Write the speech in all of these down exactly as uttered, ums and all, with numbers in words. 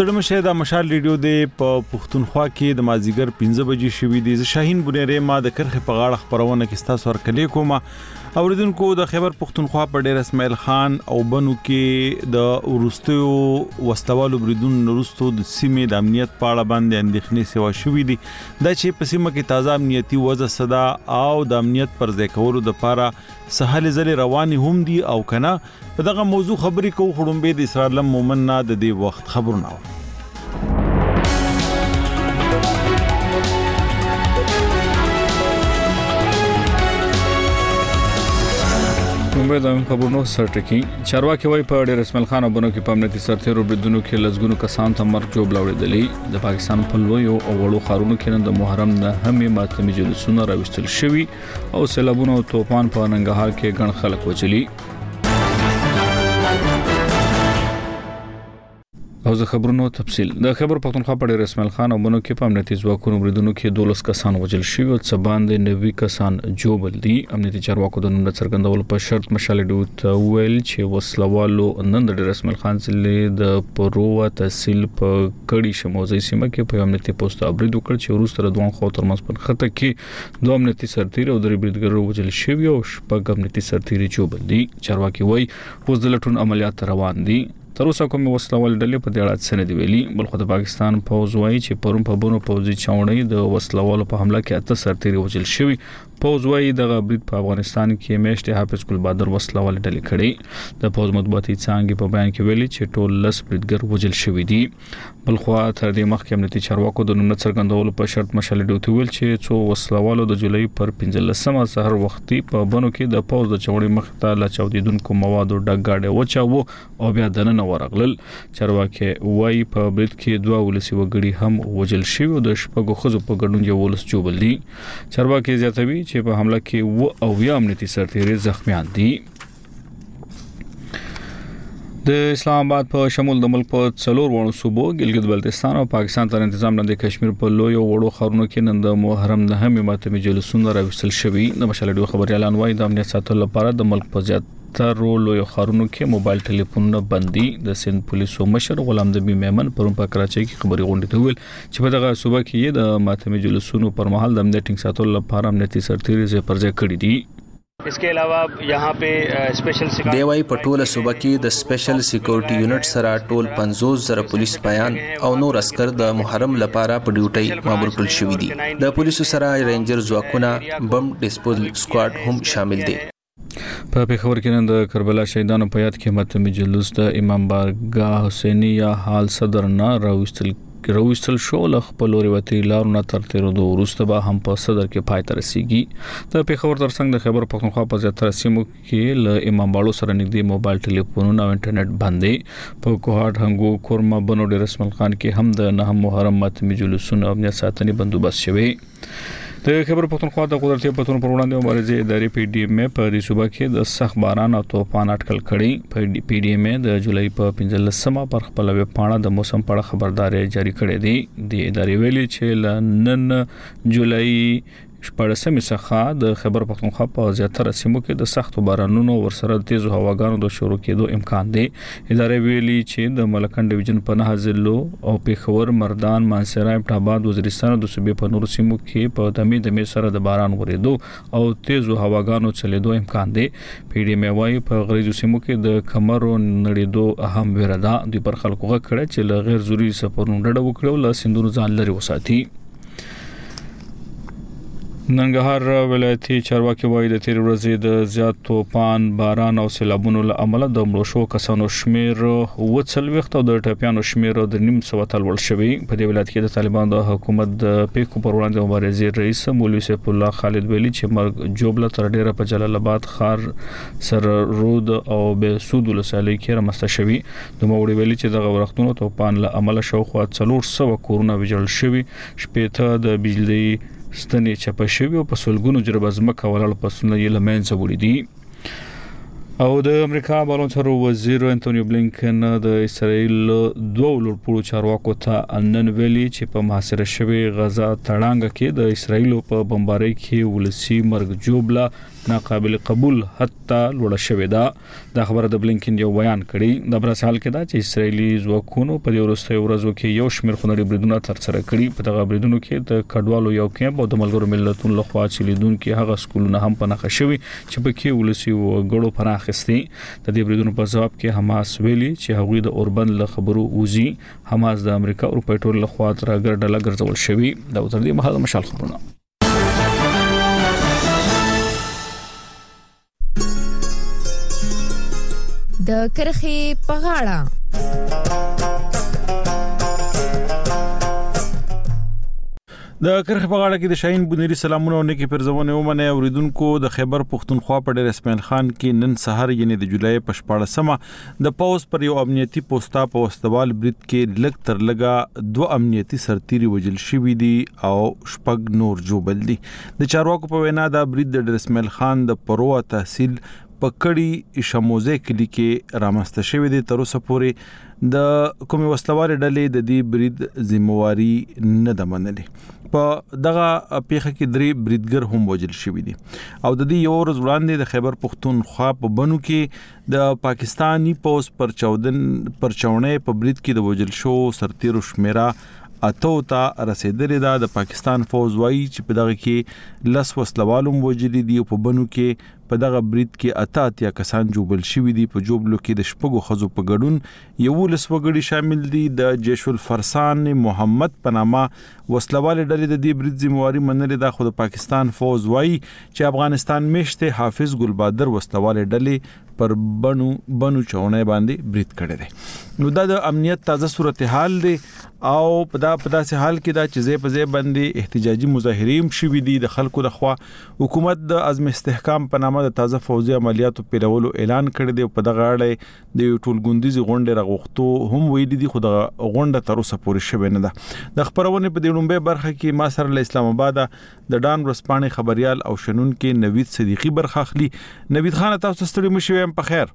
ستړي مشه د مشال ریډیو د پښتونخوا کې د مازیګر پنځه بجې شوې دي. ز شاهین بنيره ما د کرخه په غاړه خبرونه کې تاسو ورکلې کوم. اوریدونکو د خیبر پښتونخوا په ډیر اسماعیل خان او بنو کې د ورستیو وسلوالو بریدون نورستو د سیمې د امنیت په اړه باندې اندېښنې سوا شوې دي. دا چې په سیمه کې تازه امنیتي وضع صدا او د امنیت پر ځای کولو د لپاره سهل زل رواني هم دي او کنه په دغه موضوع خبرې کوو. خړومبه د اسرائیل مومن نه د دې وخت خبرونه د خبرونو سرټکی چارواکي وای په ډیر اسماعیل خان وبنو کې په امنیتي سرتیرو بریدونو کې لزګونو کسان ته مرګ جوړ لاوړېدلې. د پاکستان په لویو او وړو خارونو کې د محرم نه همې ماتمي جلوسونه راوستل شوي او سیلابونه او طوفان په ننګرهار کې ګڼ خلک وچلي. او زه خبرونو تفصیل د خبر پښتونخوا په ډیر اسماعیل خان وبنو کې په امنیتي ځواکونو بریدونو کې دولس کسان وژل شوي او څه باندې نوي کسان جوړ دي. امنیتي چارواکو د نوم څرګندول په شرط مشال ډیوت ویل چې وسلوالو نن د ډیر اسماعیل خان ضلع د پروه تحصیل په کړي شموزي سیمه کې په امنیتي پوسټ ابرید وکړ چې وروسته دوه خو تر مسپن خطه کې دوه امنیتي سرتیر او درې بریدګر وژل شوي او شپږ امنیتي سرتیر جوړ دي. چارواکي وایي اوس د لټون عملیات روان دي. تر اوسه کوم وسلوال ډلې په دې اړه څه نه دی ویلي. بلخو د پاکستان پوځ وایي چې پرون په بونو پوځي چاونۍ د وسلوالو په حمله کې اته سرتیر وژل شوي. پوځ وایي د برید په افغانستان کې میشت حافظ ګل بادر وسلوال ډلې کړي. د پوځ مطبوعاتي څانګې په بیان کې ویلي چې ټول لس بریدګر وژل شوي دي. بلخو تر دې مخکې امنیتي چارواکو د نوم څرګندولو په شرط مشال ډیوت ویل چې څو وسلوالو د جولای پر پنځلسمه سحر وختي په بنو کې د پوځ د چوڼې مخ ته لا چاودیدونکو موادو ډګ گاډي وچاو او بیا دننه ورغلل. چارواکي وایي په برید کې دوه ولسی وګړي هم وژل شوي او د شپږو خزو په ګډون یو ولس جوړل دي. چارواکي زیاتوي چې په حمله کې و او یا امنیتي سرتیري زخمیان دي. د اسلام آباد په شمول د ملک په څلور وړو صوبو ګلګت بلتستان او پاکستان تر تنظیم لاندې کشمیر په لوی او وړو خارونو کې نن د محرم نه همې ماتمي جلوسونه راوستل شوي. د مشال ډیو خبري اعلان وایي د امنیت ساتلو لپاره د ملک په زیات تر لوی خارونو کې موبایل ټلیفونونه بندي. د سند پولیسو مشر غلام نبی میمن پرون په کراچۍ کې خبري غونډه ته ویل چې په دغه صوبه کې د ماتمي جلوسونو پر مهال د امنیت ساتلو لپاره امنیتي سرتیري زې پرځای کړی دي. इसके अलावा यहाँ पे स्पेशल دیوای په ټوله صوبه کې د سپیشل سکیورټي یونټ سره ټول پنځوس زره پولیس بیان او نور عسكر د محرم لپاره په ډیوټي مامور کړل شوی دي. د پولیسو سره رینجر ځواکونه بم ډیسپوزل سکواډ هم شامل دي. په پیښور کې نن د کربلا شهیدانو په یاد کې ماتمي جلوس د امام بارګاه حسینی یا حال صدر نه راوستل راوستل شو. له خپل وروتي لارونه تر تیرو د ورسته به هم په صدر کې پای ته رسیږي. د پیښور ترڅنګ د خیبر پښتونخوا په زیاتره سیمو کې له امام باړو سره نږدې موبایل ټلیفونونه او انټرنیټ باندې په کوهاټ هنګو کورما بنو ډیر اسماعیل خان کې هم د نه محرم ماتمي جلوسونه او امنیت ساتنې بندوبست شوی. د خبر پښتونخوا د قدرتي پتون پر وړاندې مبارزې ادارې پی ډی ایم په دې صوبه کې د سخت باران او طوفان اټکل کړي. پی ډی ایم د جولای په پنځلسمه پر خپل ویب پاڼه د موسم په اړه خبرداري جاری کړې دي. د ادارې ویلي چې نن جولای شپږمه څخه د خبر پښتونخوا په زیاتره سیمو کې د سخت بارانونو ورسره د تیزو هواګانو د شروع کېدو امکان دی. ادارې ویلي چې د ملکن ډیویژن په نه ضلعو او پیښور مردان مانسهره ابټاباد وزیرستان د صوبې په نورو سیمو کې په دمه دمه سره د باران ورېدو او تیزو هواګانو چلیدو امکان دی. پی ډی ایم وايي په غریزو سیمو کې د کمرو نړیدو اهم ویره ده. د پر خلکو غکړه چې له غیر ضروري سفرونو ډډه وکړي او له سندونو ځان لري وساتي. ننګرهار ولایتي چارواکي وایي د تیر ورځې د زیات طوفان باران او سیلابونو له امله د مړو شو کسانو شمیر وڅلويخت او د ټپيانو شمیر د نیم سو تل ول شوی. په دې ولایت کې د طالبان د حکومت د پیښو پر وړاندې مبارزې رئیس مولوي سیف الله خالد ویلي چې مرګ جوبله تر ډیره په جلال آباد خار سر رود او به سود لسالي کې رامسته شوی. د موړي ویلي چې د غورختونو طوفان له امله شاوخوا څلور سو کورونه ویجل شوی. شپېته د بجلی ستنې چپه شوی او په سلګونو جربزمه کولل پسونه یې لمنځه وړي دي. او د امریکا بالون چارو وزیر انټونیو بلینکن د اسرائیل دوه لوړپوړو چارواکو ته نن ویلي چې په محاصره شوی غزا تړانګه کې د اسرائیل په بمبارۍ کې ولسی مرګ جوړه ناقابل قبول حتی لوړه شوې ده. دا خبره د بلینکن یو بیان کړي. د برس حال کې دا چې اسرایلی ځواکونو په دې وروستیو ورځو کې یو شمېر خونړي بریدونه ترسره کړي. په دغه بریدونو کې د کډوالو یو کیمپ او د ملګرو ملتونو لخوا چې لیدونکو هغه سکولونه هم په نښه شوي چې پکې ولسی وګړو پناه اخیستي. د دې بریدونو په جواب کې حماس ویلي چې هغوی د اوربند له خبرو وزي. حماس د امریکا او پېټرول لخوا تر ګرډه ګرځول شوی. دا تر دې مهال مشال خبرونه د کرخې په غاړه. د کرخ په غاړه کې د شاهین بونری سلامونه او نیکی پرزونه ومنه اوریدونکو. د خیبر پختونخوا په ډېر اسماعیل خان کې نن سحر یعنی د جولای په شپاړسمه د پاوس پر یو امنیتي پوسټا په واستوال برید کې لګ تر لګا دوه امنیتي سرتيري وجل شوی دي او شپږ نور جوبل دي. د چارواکو په وینا دا برید د ډېر اسماعیل خان د پروا تحصیل پکړی شموزه کلی کې رامسته شوی دی. تر اوسه پورې د کومي وسلوال ډلې د دې برید ذمہواری نه ده منلې. په دغه پیښه کې درې بریدګر هم وژل شوی دي او د دې یو ورځ وړاندې د خیبر پختونخوا په بنو کې د پاکستانی پوس پر چودن پر چاونې په برید کې د وژل شو سرتیرو شمیره اته تا رسیدلې ده. د پاکستان فوج وایي چې په دغه کې لس وسلوالم وژل دي او په بنو کې په دغه برید کې اته اتیا کسان جوبل شوی دي. په جوبلو کې د شپږو خزو په ګډون یو لس وګړي شامل دي. د جیش الفرسان محمد پنامه وسلوال ډلې د دې برید ذمہواری منلې ده. خو د پاکستان فوج وایي چې افغانستان میشته حافظ ګلبادر وسلوال ډلې پر بنو بنو چونه باندې برید کړی دی. نو دا د امنیت تازه صورتحال دی او په دا په داسې حال کې دا چې زې په زې باندې احتجاجي مظاهرې شوي دي. د خلکو لخوا حکومت د عزم استحکام په نامه د تازه فوزي عملیاتو پیلولو اعلان کړی دی. په دغه اړه د ټولګوندیزي غونډې راغوښتو هم ویلي دي خو د غونډه تر اوسه پورې شوه نه ده. د خبرونه په دې لومبه برخه کې ما سره له اسلام آباد د ډان ورسپانې خبريال او شنون کې نوید صدیقی برخه اخلي. نوید خان تاسو ستړي مشوي په خیر.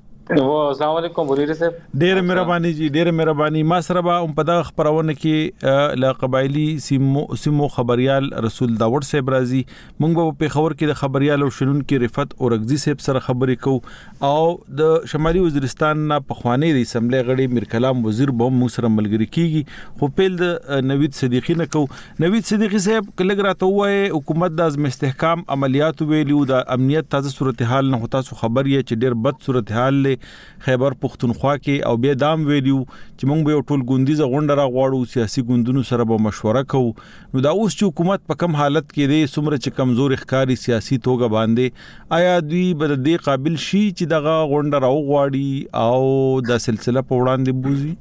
السلام علیکم بوریر صاحب. ډېر مهرباني جی ډېر مهرباني. ما سره به په دغه خبرونه کې ل قبایلی سیمو سیمو خبريال رسول داوود صاحب راضي. موږ په پیښور کې د خبريال او شنون کې رفت اورغزي صاحب سره خبرې کوو او د شمالي وزیرستان نه پخوانی د اسمبلی غړي میر کلام وزیر به موږ سره ملګری کیږي. خو پیل د نوید صدیقی نه کو. نوید صدیقی صاحب کله راته وایي حکومت د عزم استحکام عملیات ویلو د امنیت تازه صورتحال نه هوتا سو خبر یې چې ډېر بد صورتحال له خیبر پختونخوا کې او بیا دام ویلو چې موږ به ټول ګوندیزه غونډه را غواړو سیاسي ګوندونو سره به مشوره کوو. نو دا اوس چې حکومت په کم حالت کې دی څومره چې کمزور ښکاری سیاسي توګه باندې آیا دوی به د قابل شي چې دغه غونډه را غواړي او د سلسله په وړاندې بوزي؟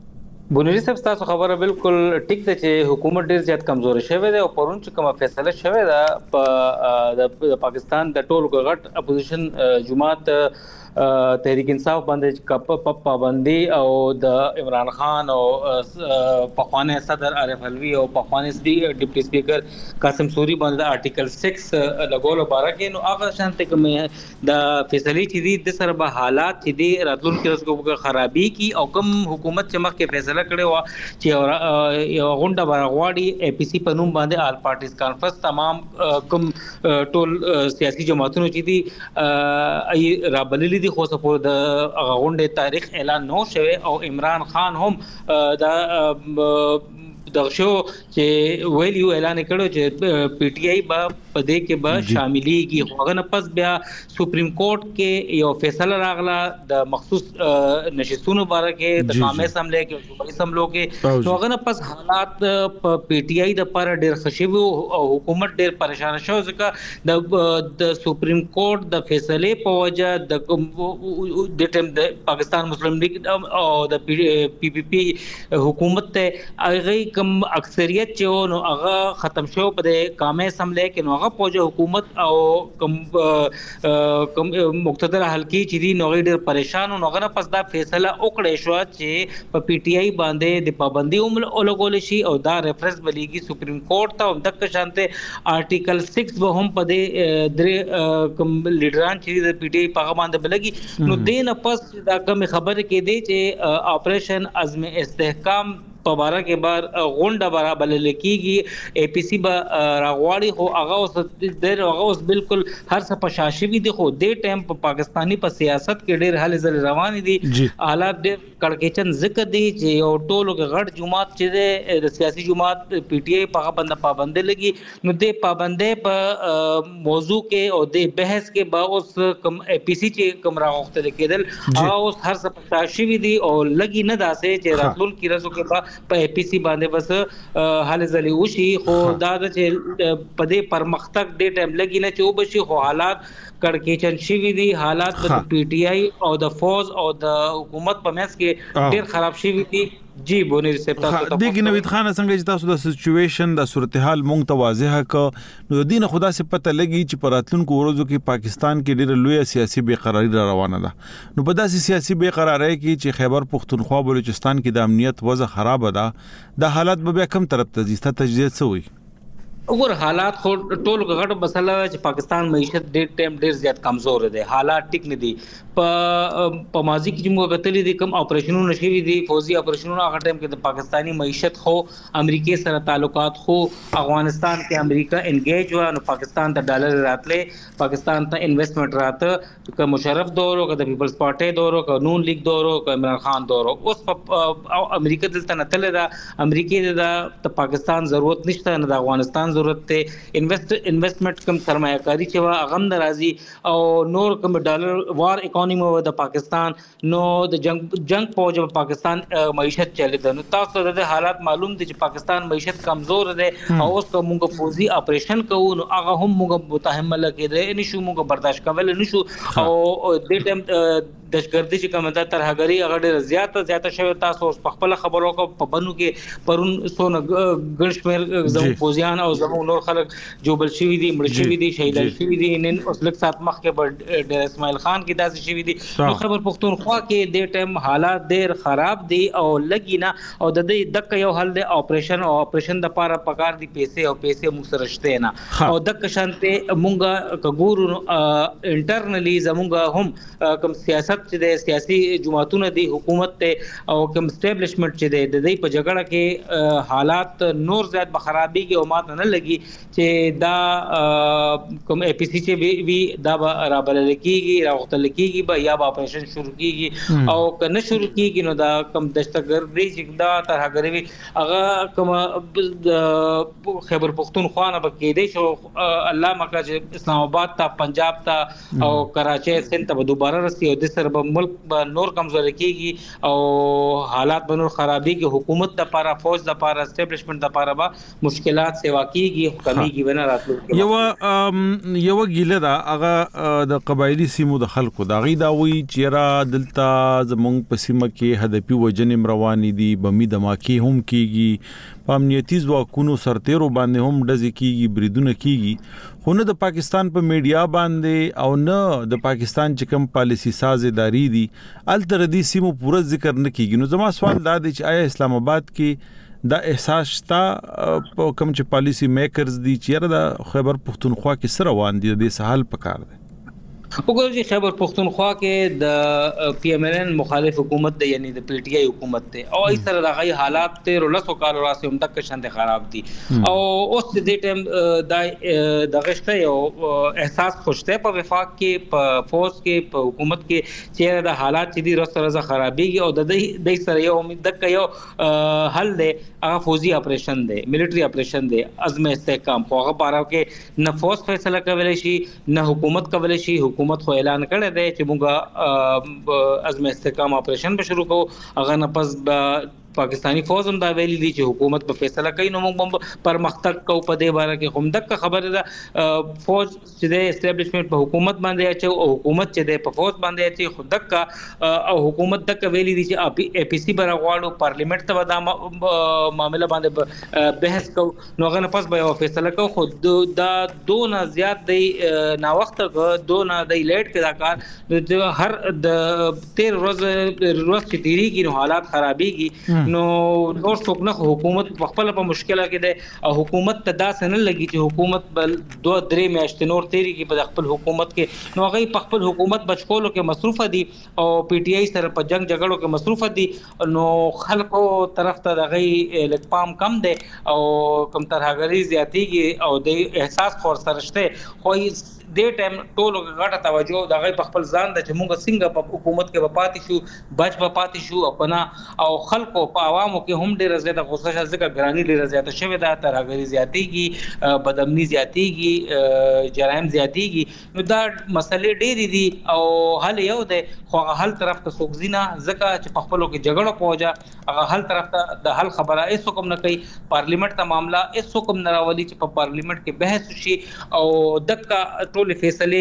بونری صاحب تاسو خبره بالکل ټیک ده چې حکومت ډیر زیات کمزور شوی دی او پرون چې کومه فیصله شوی ده په د پاکستان د ټولو غټ اپوزیشن جماعت تحریک انصاف باندې کپ پابندي او د عمران خان او پخوانی صدر عارف علوی او پخوانی ډیپټي سپیکر قاسم سوری باندې آرټیکل سکس لګول بارکه نو هغه شانته کوم د فیصله چې دي د سره به حالات چې دي راتلونکي ورځو خرابي کی او کوم حکومت چې مخکې فیصله کړي و چې یو غونډه برغواړي اي پي سي په نوم باندې آل پارټیز کانفرنس تمام کوم ټول سیاسي جماعتونو چې دي ای رابللي دي خو سپور د غونډې تاریخ اعلان نو شوه او عمران خان هم دا دغه شو چې ویلیو اعلان کړو چې پی ټ آی با پدې کې به شاملېږي. هغه نه پس بیا سپریم کورټ کې یو فیصله راغله د مخصوص نشستونو باره کې د قومي اسمبلی کې صوبایي اسمبلو کې. نو هغه نه پس حالات په پی ټ آی د پر ډېر خشبو او حکومت ډېر پریشان شو ځکه د د سپریم کورټ د فیصله په وجه د د ټیم د پاکستان مسلم لیگ او د پی پی پی حکومت ته هغه کم اکثریت چې نو هغه ختم شو په قومي اسمبلی کې نو هغه پوجا حکومت او کم کم مقتدر حلقې چې دي نو ډېر پریشان نو هغه پس دا فیصله وکړې شو چې په پی ټ آی باندې د پابندي عمل لګول شي او دا ریفرنس بلیږي سپریم کورټ ته او دغه شانته آرټیکل سکس به هم په دې درې کم لیډران چې د پی ټ آی په باندې بلګي نو دین پس دا کوم خبره کې دی چې اپریشن عزم استحکام په باره کې بار غونډه برابر لکېږي اي پي سي به راغواړي خو هغه اوس ډېر هغه اوس بالکل هر څه په شاشوي دي خو دې ټایم په پاکستاني په سیاست کې ډېر هلې ځلې روان دي حالات ډېر کړکېچن ذکر دي چې یو ټولو کې غټ جماعت چې د سیاسي جماعت پی ټي آی په باندې پابندي لګي نو د پابندۍ په موضوع کې او د بحث کې به اوس کم اي پي سي چې کوم راغوښتل کېدل هغه اوس هر څه په شاشوي دي او لګي نه داسې چې راتلونکي ورځو کې په اي پي سي باندې بس هلې ځلې وشي خو دا چې په دې پرمختګ ډېر ټایم لګي نه چې وبشي خو حالات کړکېچن شوي دي حالات د پی ټي آی او د فوز او د حکومت په منځ کې ډېر خراب شوي دي جی بونیر صاحب تاسو ته دغه نوید خان څنګه چې تاسو د سچويشن د صورتحال مونږ ته واضح ک نو دین خدا سے پته لګي چې پراتلونکو ورځو کې پاکستان کې ډېر لوی سیاسي بے قراری را روانه ده نو په داسې سیاسي بے قراری کې چې خیبر پختونخوا بلوچستان کې د امنیت وضع خراب ده د حالات به کم طرف ته ځي تجزیه سوی وګور حالات خو ټول غټ مسله چې پاکستان معیشت ډېر ټایم ډېر زیات کمزور دي حالات ټیک نه دي په په ماضي کې موږ غتلې دي کوم اپریشنونه شوي دي فوزي اپریشنونه هغه ټایم کې د پاکستانی معیشت خو امریکای سره تعلقات خو افغانستان کې امریکا انګیج و نو پاکستان ته ډالر راتلې پاکستان ته انویسټمنٹ راته ک مشرف دورو ک د پیپلز پارټي دورو ک نون لیگ دورو ک عمران خان دورو اوس په امریکا دلته نه تل دا امریکای د پاکستان ضرورت نشته نه د افغانستان ضرورت ته انویسټ انویسټمنٹ کم سرمایه‌کاری چې وا غم ناراضي او نور کم ډالر وار اکانومي و د پاکستان نو د جنگ جنگ فوج په پاکستان معیشت چلی ده نو تاسو د حالات معلوم دي چې پاکستان معیشت کمزور ده او اوس کومه فوزي اپریشن کوو نو هغه هم موږ متحمل کېده نشو موږ برداشت کول نشو او د ټیم دشګردي چې کومه ده ترهګری هغه ډېر زیاته زیاته شوی تاسو په خپل خبرو کو په بنو کې پرون سونه ګنشمیر زمو فوزیان او زمو نور خلک جوبل شوی دي مړ شوی دي شهید شوی دي نن اوس لک سات مخ کې ډېر اسماعیل خان کې داسې شوی دي نو خبر پختونخوا کې د ټیم حالات ډېر خراب دي او لګی نه او د دې دک یو حل دی اپریشن او اپریشن د پاره پکار دي پیسې او پیسې موږ سره شته نه او دک شانته مونږه کګورو انټرنلی زمونږه هم کوم سیاست چې د سیاسي جماعتونو دی حکومت ته او کوم اسټابلیشمنت چې د دې په جګړه کې حالات نور زیات بخرابيږي او ماته نه لګي چې دا کوم اي پی سی چې وی دا برابر لکېږي راوختل لکېږي به یا به اپریشن شروع کیږي او کنه شروع کیږي نو دا کوم دشتګردي چې دا ترهګری وي هغه کوم خیبر پختونخوا نه بکې دی شو الله مکه چې اسلام آباد ته پنجاب ته او کراچي سند ته دوباره رسي او د سر به ملک به نور کمزور کیږي او حالات به نور خرابيږي حکومت د لپاره فوج د لپاره اسټابلیشمنت د لپاره به مشکلات سیوا کیږي کمیږي ونه راتلو یو یو ګیله دا هغه د قبایلی سیمو د خلکو دا غي دا وی چیرې دلته زمونږ په سیمه کې هدفي وجنې روانې دي بمی دماکي هم کیږي په امنیتي ځواکونو سرتیرو باندې هم ډزې کیږي بریدونه کیږي خو نه د پاکستان په میډیا باندې او نه د پاکستان چې کوم پالیسی سازداري دي التر دي سیمو پوره ذکر نه کیږي نو زما سوال دا دی چې آیا اسلام آباد کې دا احساس تا کوم چې پالیسی میکرز دي چې د خیبر پختونخوا کې سره روان دي د سهال پکار دي وګورئ خیبر پختونخوا کې د پی ایم ایل ان مخالف حکومت دی یعنی د پی ټی آی حکومت دی او ای سره د غي حالات ته رلسو کال راسه هم تک شند خراب دي او اوس د دې ټیم د د غشته یو احساس خوشته په وفاق کې په فوز کې په حکومت کې چې د حالات چې دي رسره رسره خرابيږي او د دې سره یو امید تک یو حل دی هغه فوزي اپریشن دی ملټری اپریشن دی عزم استحکام خو هغه پاره کې نه فوز فیصله کولای شي نه حکومت کولای شي حکومت خو اعلان کړی دی چې موږ عزم استحکام اپریشن به شروع کوو هغه نه پس پاکستانی فوج هم دا ویلي دي چې حکومت په فیصله کوي نو موږ پرمختګ کوو په دې باره کې هم دغه خبره ده فوج چې د اسټابلیشمنت په حکومت باندې اچو او حکومت چې د په فوج باندې اچي خو دغه او حکومت دغه ویلي دي چې اي پی سي برغواړو پارلیمنت ته دا معاملې باندې بحث کوو نو هغه نه پس به فیصله کوو خو دا دونه زیات دی نا وخت دونه دی لیټ کې دا کار هر د تیر ورځ ورځ چې تیریږي نو حالات خرابيږي نو نور څوک نه حکومت خپل په مشکله کې ده او حکومت ته دا سن لګي چې حکومت بل دوه درې میاشتې نور تیری کې په خپل حکومت کې نو هغه په خپل حکومت بچکولو کې مصروف دي او پی ټی آی سره په جنگ جګړو کې مصروف دي نو خلکو طرف ته دغه لک پام کم ده او کم ترهګری زیاتیږي او د احساس خور سرشته خو د ټیم ټولو غټه توجه دغه په خپل ځان د چې موږ څنګه په حکومت کې وپاتې شو بچ وپاتې شو خپل او خلکو په عوامو کې هم ډېر زیاته غوسه شې ځکه ګرانی ډېر زیاته شوه دا ترهګری زیاتیږي بدامنی زیاتیږي جرایم زیاتیږي نو دا مسلې ډېرې دي او حل یو دی خو حل طرف ته سوګزینا ځکه چې په خپلو کې جګړه پوجا هغه حل طرف ته د حل خبره هیڅ کوم نه کوي پارلیمنت ته معاملہ هیڅ کوم نه راولي چې په پارلیمنت کې بحث شي او دغه ټول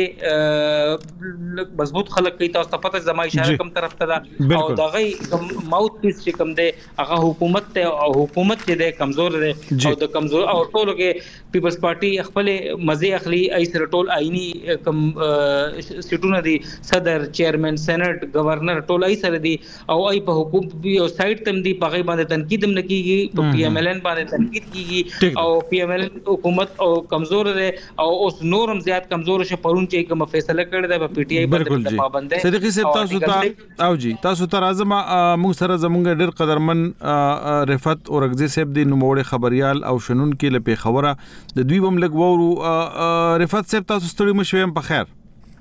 فیصله مضبوط خلک کوي تاسو ته پته زما اشاره کوم طرف ته ده او دغه ماوث پیس چې کوم دی هغه حکومت ته او حکومت چې دی کمزور دی او د کمزور او ټولو کې پیپلز پارټي خپل مزه اخلي ای سره ټول آئینی کم سټونه دي صدر چیرمن سېنات گورنر ټول ای سره دي او ای په حکومت او سایت تم دي په غي باندې تنقید هم نکېږي په پی ایم ایل ان باندې تنقید کیږي او پی ایم ایل ان حکومت او کمزور دی او اوس نورم زیات کمزور شه پرون چې کوم فیصله کړی دی په پی ټی آی باندې پابند دی صدیقی صاحب تاسو ته او جی تاسو ته راځم موږ سره زمونږ ډېر قدرمن رفعت اورغزی صاحب دی نوموړی خبريال او شنون کې لپاره خبره د دوی بم لګ وورو رفعت صاحب تاسو ستړي مشوم په خیر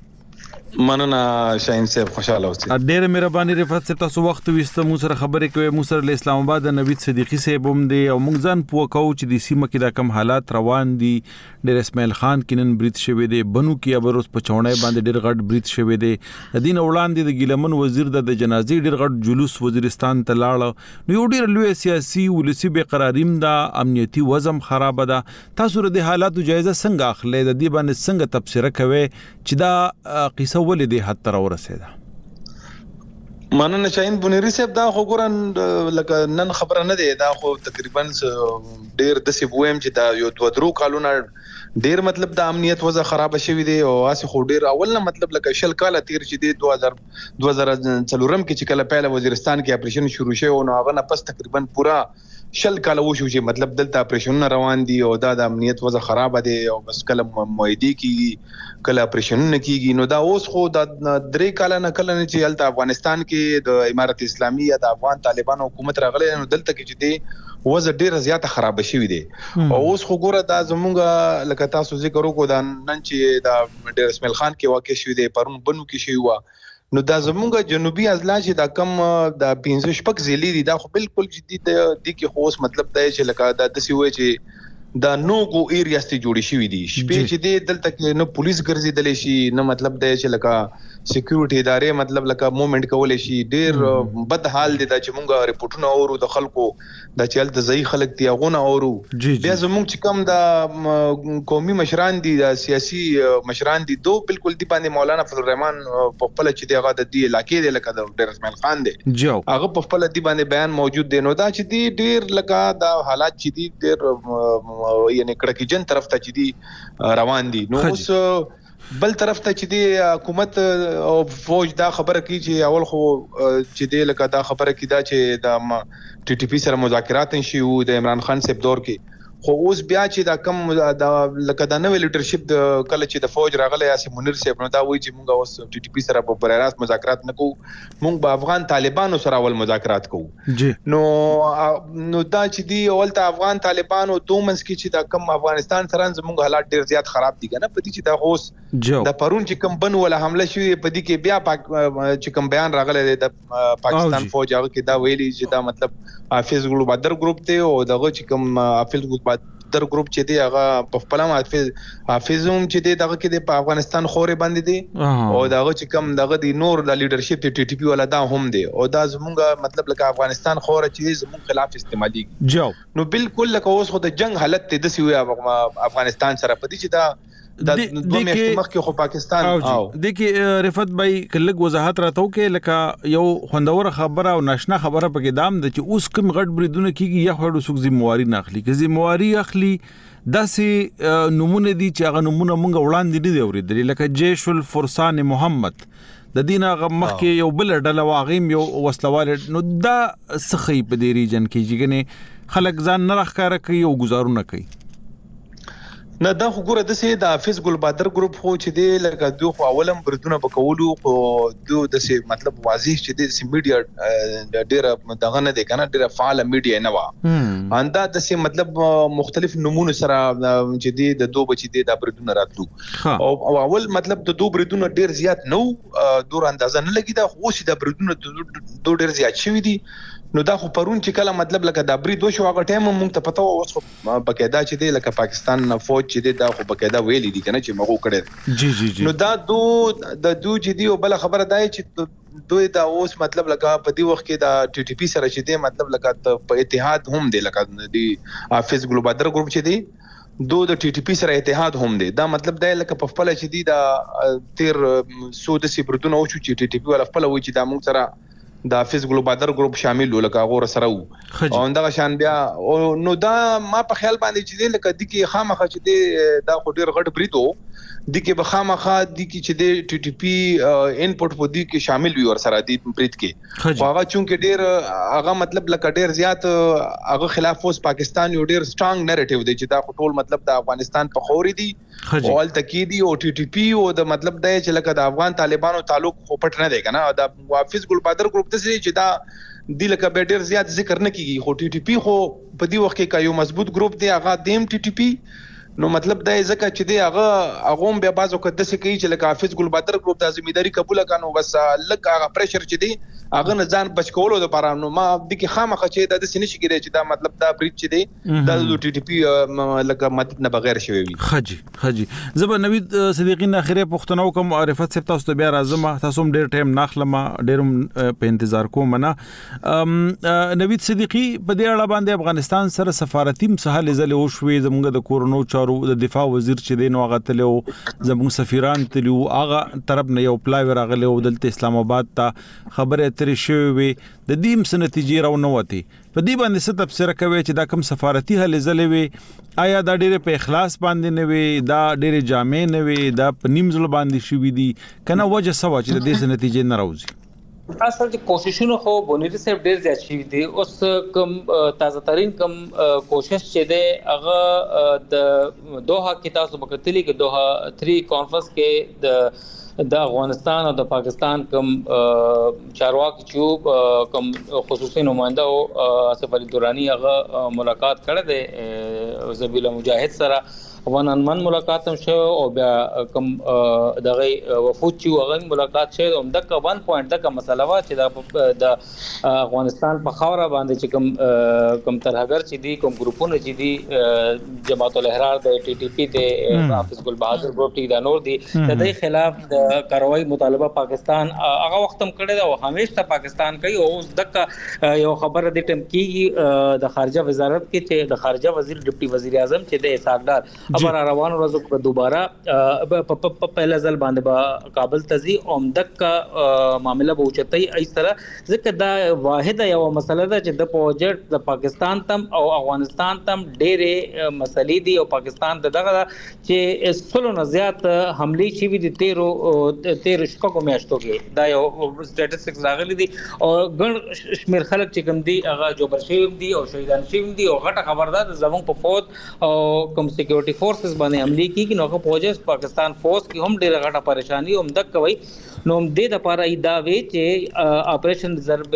مننه شاهین صاحب خوشاله اوسئ ډېر مهرباني رفعت صاحب تاسو وخت وسته مو سره خبرې کوي مو سره اسلام آباد د نوید صدیقی صاحب هم دی او موږ ځان پوه کوو چې د سیمه کې دا کم حالات روان دي ډېر اسماعیل خان کینن بریټ شوی دی بنو کې ابروس په چونای باندې ډېر غټ بریټ شوی دی د دین وړاندې د ګیلمن وزیر د جنازې ډېر غټ جلوس وزیرستان ته لاړ نو یو ډېر لوی سیاسي ولسی به قراریم دا امنیتي وضم خراب ده تاسو د حالاتو جایزه څنګه اخلي د دې باندې څنګه تبصره کوي چې دا قصه ولې د حد تر ورسېده مننه شاهین بنيري صاحب دا خو ګورن لکه نن خبره نه دی دا خو تقریبا ډېر د سی بویم چې دا یو دوه درو کالونه ډېر مطلب د امنیت وضع خراب شوی دی او اسه خو ډېر اول نه مطلب لکه شل کال تیر چې دی دوه هزار څلورم کې چې کله پهله وزیرستان کې اپریشن شروع شو نو هغه نه پس تقریبا پورا شل کال وشو چې مطلب دلته اپریشن روان دي او دا د امنیت وضع خراب دي او بس کله مویدی کیږي کله اپریشن نه کیږي نو دا اوس خو د درې کال نه کله چې هلته افغانستان کې د امارت اسلامي یا د افغان طالبان حکومت راغلی نو دلته کې چې دی وضع ډیره زیاته خراب شوې دي او اوس خو ګوره دا زمونږ لکه تاسو ذکر وکړو دا نن چې دا ډیر اسماعیل خان کې واقع شوې دي پرون بنو کې شوی و نو دا زمونږ جنوبي اضلاع چې دا کم د پنځه شپږ ضلع دي دا خو بالکل جدي دی کې خو اوس مطلب دا چې لکه دا دسی وای چې دا نوګو ایریاز ته جوړی شوې دي شپې چې دی دلته کې نو پولیس ګرځیدل شي نو مطلب دا چې لکه سکیورټي ادارې مطلب لکه موومېنټ کولای شي ډېر بد حال دي دا چې مونږه ریپورتونه اورو د خلکو د چل د ځای خلک دی غونه اورو بیا زموږ چې کوم د قومي مشران دي د سیاسي مشران دي دوه بالکل دی باندې مولانا فضل الرحمن په خپل چې دی هغه د دې علاقې دی لکه د ډیر اسماعیل خان دی هغه په خپل دی باندې بیان موجود دی نو دا چې دی ډیر لکه دا حالات چې دی ډیر یعنی کړکېجن طرف ته چې دی روان دي نو اوس بل طرف ته چې دی حکومت او فوج دا خبره کوي چې اول خو چې دی لکه دا خبره کوي دا چې د ټي ټي پی سره مذاکرات نشي او د عمران خان صاحب دور کې خو اوس بیا چې دا کم د لکه د نوې لیډرشپ د کله چې د فوج راغلی اسې منیر صاحب نو دا وایي چې موږ اوس ټي ټي پی سره په بر راست مذاکرات نه کوو موږ به افغان طالبانو سره اول مذاکرات کوو نو نو دا چې دی اول ته افغان طالبانو دومنس کې چې دا کم افغانستان سره زموږ حالات ډیر زیات خراب دي کنه پدې چې دا اوس د پرون چې کم بن ولا حمله شوی پدې کې بیا چې کم بیان راغلی د پاکستان فوج هغه کې دا ویلي چې دا مطلب حافظ ګلو بدر ګروپ ته او دغه چې کم حافظ ګلو در ګروپ چې دی هغه په خپل حافظ حافظوم چې دی دغه کې د افغانستان خورې باندې دی او دغه چې کم دغه دی نور د لیډرشپ ټي ټي پی ولا دا هم دی او دا زمونږ مطلب لکه افغانستان خوره چې زمونږ خلاف استعمالي نو بالکل لکه اوس خو د جنگ حالت ته د سی وي افغانستان سره پدې چې دا د دوه میاشتې مخکې خو پاکستان او د کې رفعت بھائی کلک وضاحت راتو کې لکه یو خوندور خبره او ناشنا خبره پکې دام د چې اوس کوم غټ بریدونه کیږي یا خو څوک ذمہواری نه اخلي که ذمہواری اخلي داسې نمونه دي چې هغه نمونه مونږ وړاندې نه دی اوریدل لکه جیش الفرسان محمد د دین هغه مخکې یو بل ډله واغیم یو وسلوال نو دا سخی په دې ریجن کې جګنه خلک ځان نه راخاره کوي او گزارونه کوي نه دا خو ګوره د سه د حافظ ګل بادر ګروپ خو چې دی لکه دوه خو اولم بردونه بکولو خو دوه د سه مطلب واضح چې د سه میډیا ډیره دغه نه دی کنه ډیره فعال میډیا نه و اندا د سه مطلب مختلف نمونه سره چې دی د دوه بچی دی د بردونه راتلو او اول مطلب د دوه بردونه ډیر زیات نو دور اندازه نه لګی دا خو چې د بردونه دوه ډیر زیات شوی دي نو دا خو پرون چې کله مطلب لکه د بری دوه شو هغه ټایم مونږ ته پته و اوس خو بقاعده چې دی لکه پاکستان فوج چې دی دا خو بقاعده ویلي دي کنه چې مغو کړي جی جی جی نو دا دو د دو چې دی او بل خبره ده چې دوی دا اوس مطلب لکه په دې وخت کې د ټي ټي پی سره چې دی مطلب لکه په اتحاد هم دی لکه دی حافظ ګل بادر ګروپ چې دی دو د ټي ټي پی سره اتحاد هم دی دا مطلب دی لکه په خپل چې دی دا تیر سود سی بردونه او چې ټي ټي پی ولا خپل وی چې دا موږ سره د حافظ ګل بادر ګروپ شامل ولکه غوړ سره وو او دا شان بیا نو دا ما په خیال باندې چې لکه د کی خامخه چې دی دا خو ډیر غټ بریدو د کی بخامخه د کی چې دی ټي ټي پی انپوټ په دې کې شامل وي ور سره د برید کې هغه چونکه ډیر هغه مطلب لکه ډیر زیات هغه خلاف اوس پاکستان یو ډیر سترونګ نریټیو دی چې دا ټول مطلب د افغانستان په خوري دي اول تکیدی او ټي ټي پی او د مطلب دی چې لکه د افغان طالبانو تعلق خو پټ نه دی کنه د حافظ ګل بادر ګروپ ته چې دا د لکه به ډیر زیات ذکر نه کیږي خو ټي ټي پی خو په دې وخت کې یو مضبوط ګروپ دی هغه دیم ټي ټي پی نو مطلب دا ځکه چې دی هغه هغه بیا بازو کده سې کوي چې لکه حافظ ګل بادر ګروپ د ځمېداري قبول کانو بس لکه هغه پریشر چې دی هغه نه ځان بچ کولو د پاره نو ما د کی خامخه چې د سینې شي کېږي چې دا مطلب دا بریډ چې دی د ټي ټي پی لکه مدد نه بغیر شوی وي خجی خجی زبر نوید صدیقین اخیره پښتنو کوم معرفت سپ تاسو بیا راځم تاسو ډیر ټایم ناخلم ډیر په انتظار کوم نه نوید صدیقی په دې اړه باندې افغانستان سره سفارتي مسهله زله او شوي زموږ د کورونو چارو د دفاع وزیر چې دی نو هغه تلو زموږ سفیران تلو هغه طرف نه یو پلاوی راغلی او دلته اسلام آباد ته خبره ترې شوې وي د دې مس نتیجې راو نه وتی په دې باندې څه تفسیر کوي چې دا کوم سفارتي هلې زلې وي آیا دا ډېر په اخلاص باندې نه وي دا ډېر جامع نه وي دا په نیم ځل باندې شوې دي کنه وجه سوا چې د دې نتیجې نه راوځي اصل چې کوششونه خو بونیری صاحب ډیر زیات شي دي اوس کم تازه ترين کم کوشش چې دی هغه د دوحه کې تاسو وکړلی کې دوحه تھری کانفرنس کې د د افغانستان او د پاکستان کم چارواکي چې کم خصوصي نمائنده او آصف علي دوراني هغه ملاقات کړه د زبیل مجاهد سره ون ان من ملاقات هم شو او بیا کم دغه وفود چې هغه ملاقات شوه هم د ون پوینټ د مسله وا چې د افغانستان په خاوره باندې چې کم کم ترهګر چې دي کوم ګروپونه چې دي جماعت الاحرار د ټي ټي پی د حافظ ګل بهادر ګروپ ټي د نور دي د دې خلاف د کاروایی مطالبه پاکستان هغه وخت هم کړی دا او همیشه پاکستان کوي او دک یو خبره د ټیم کې د خارجه وزارت کې چې د خارجه وزیر ډیپټي وزیر اعظم چې د اسحاقدار خبر روان ورځو په دوباره په پهلا ځل باندې با کابل تزي اومدک کا معاملہ بوچتای ایس طرح ځکه دا واحد یو مسله ده چې د پروجیکټ د پاکستان تم او افغانستان تم ډېرې مسلې دي او پاکستان دغه چې سلو نه زیات حمله شي دي تیرو تیر شپږو میاشتو کې دا یو سټټیسټکس راغلي دي او ګڼ شمیر خلک چې کوم دي هغه جوبر شوی دي او شهیدان شوی دي او غټه خبردار زموږ په فوج او کوم سکیورټي فورسز باندې حمله کیږي نو په فوجس پاکستان فورس کې هم ډیره غټه پریشانی هم دک کوي نو د د لپاره دا وی چې اپریشن ضرب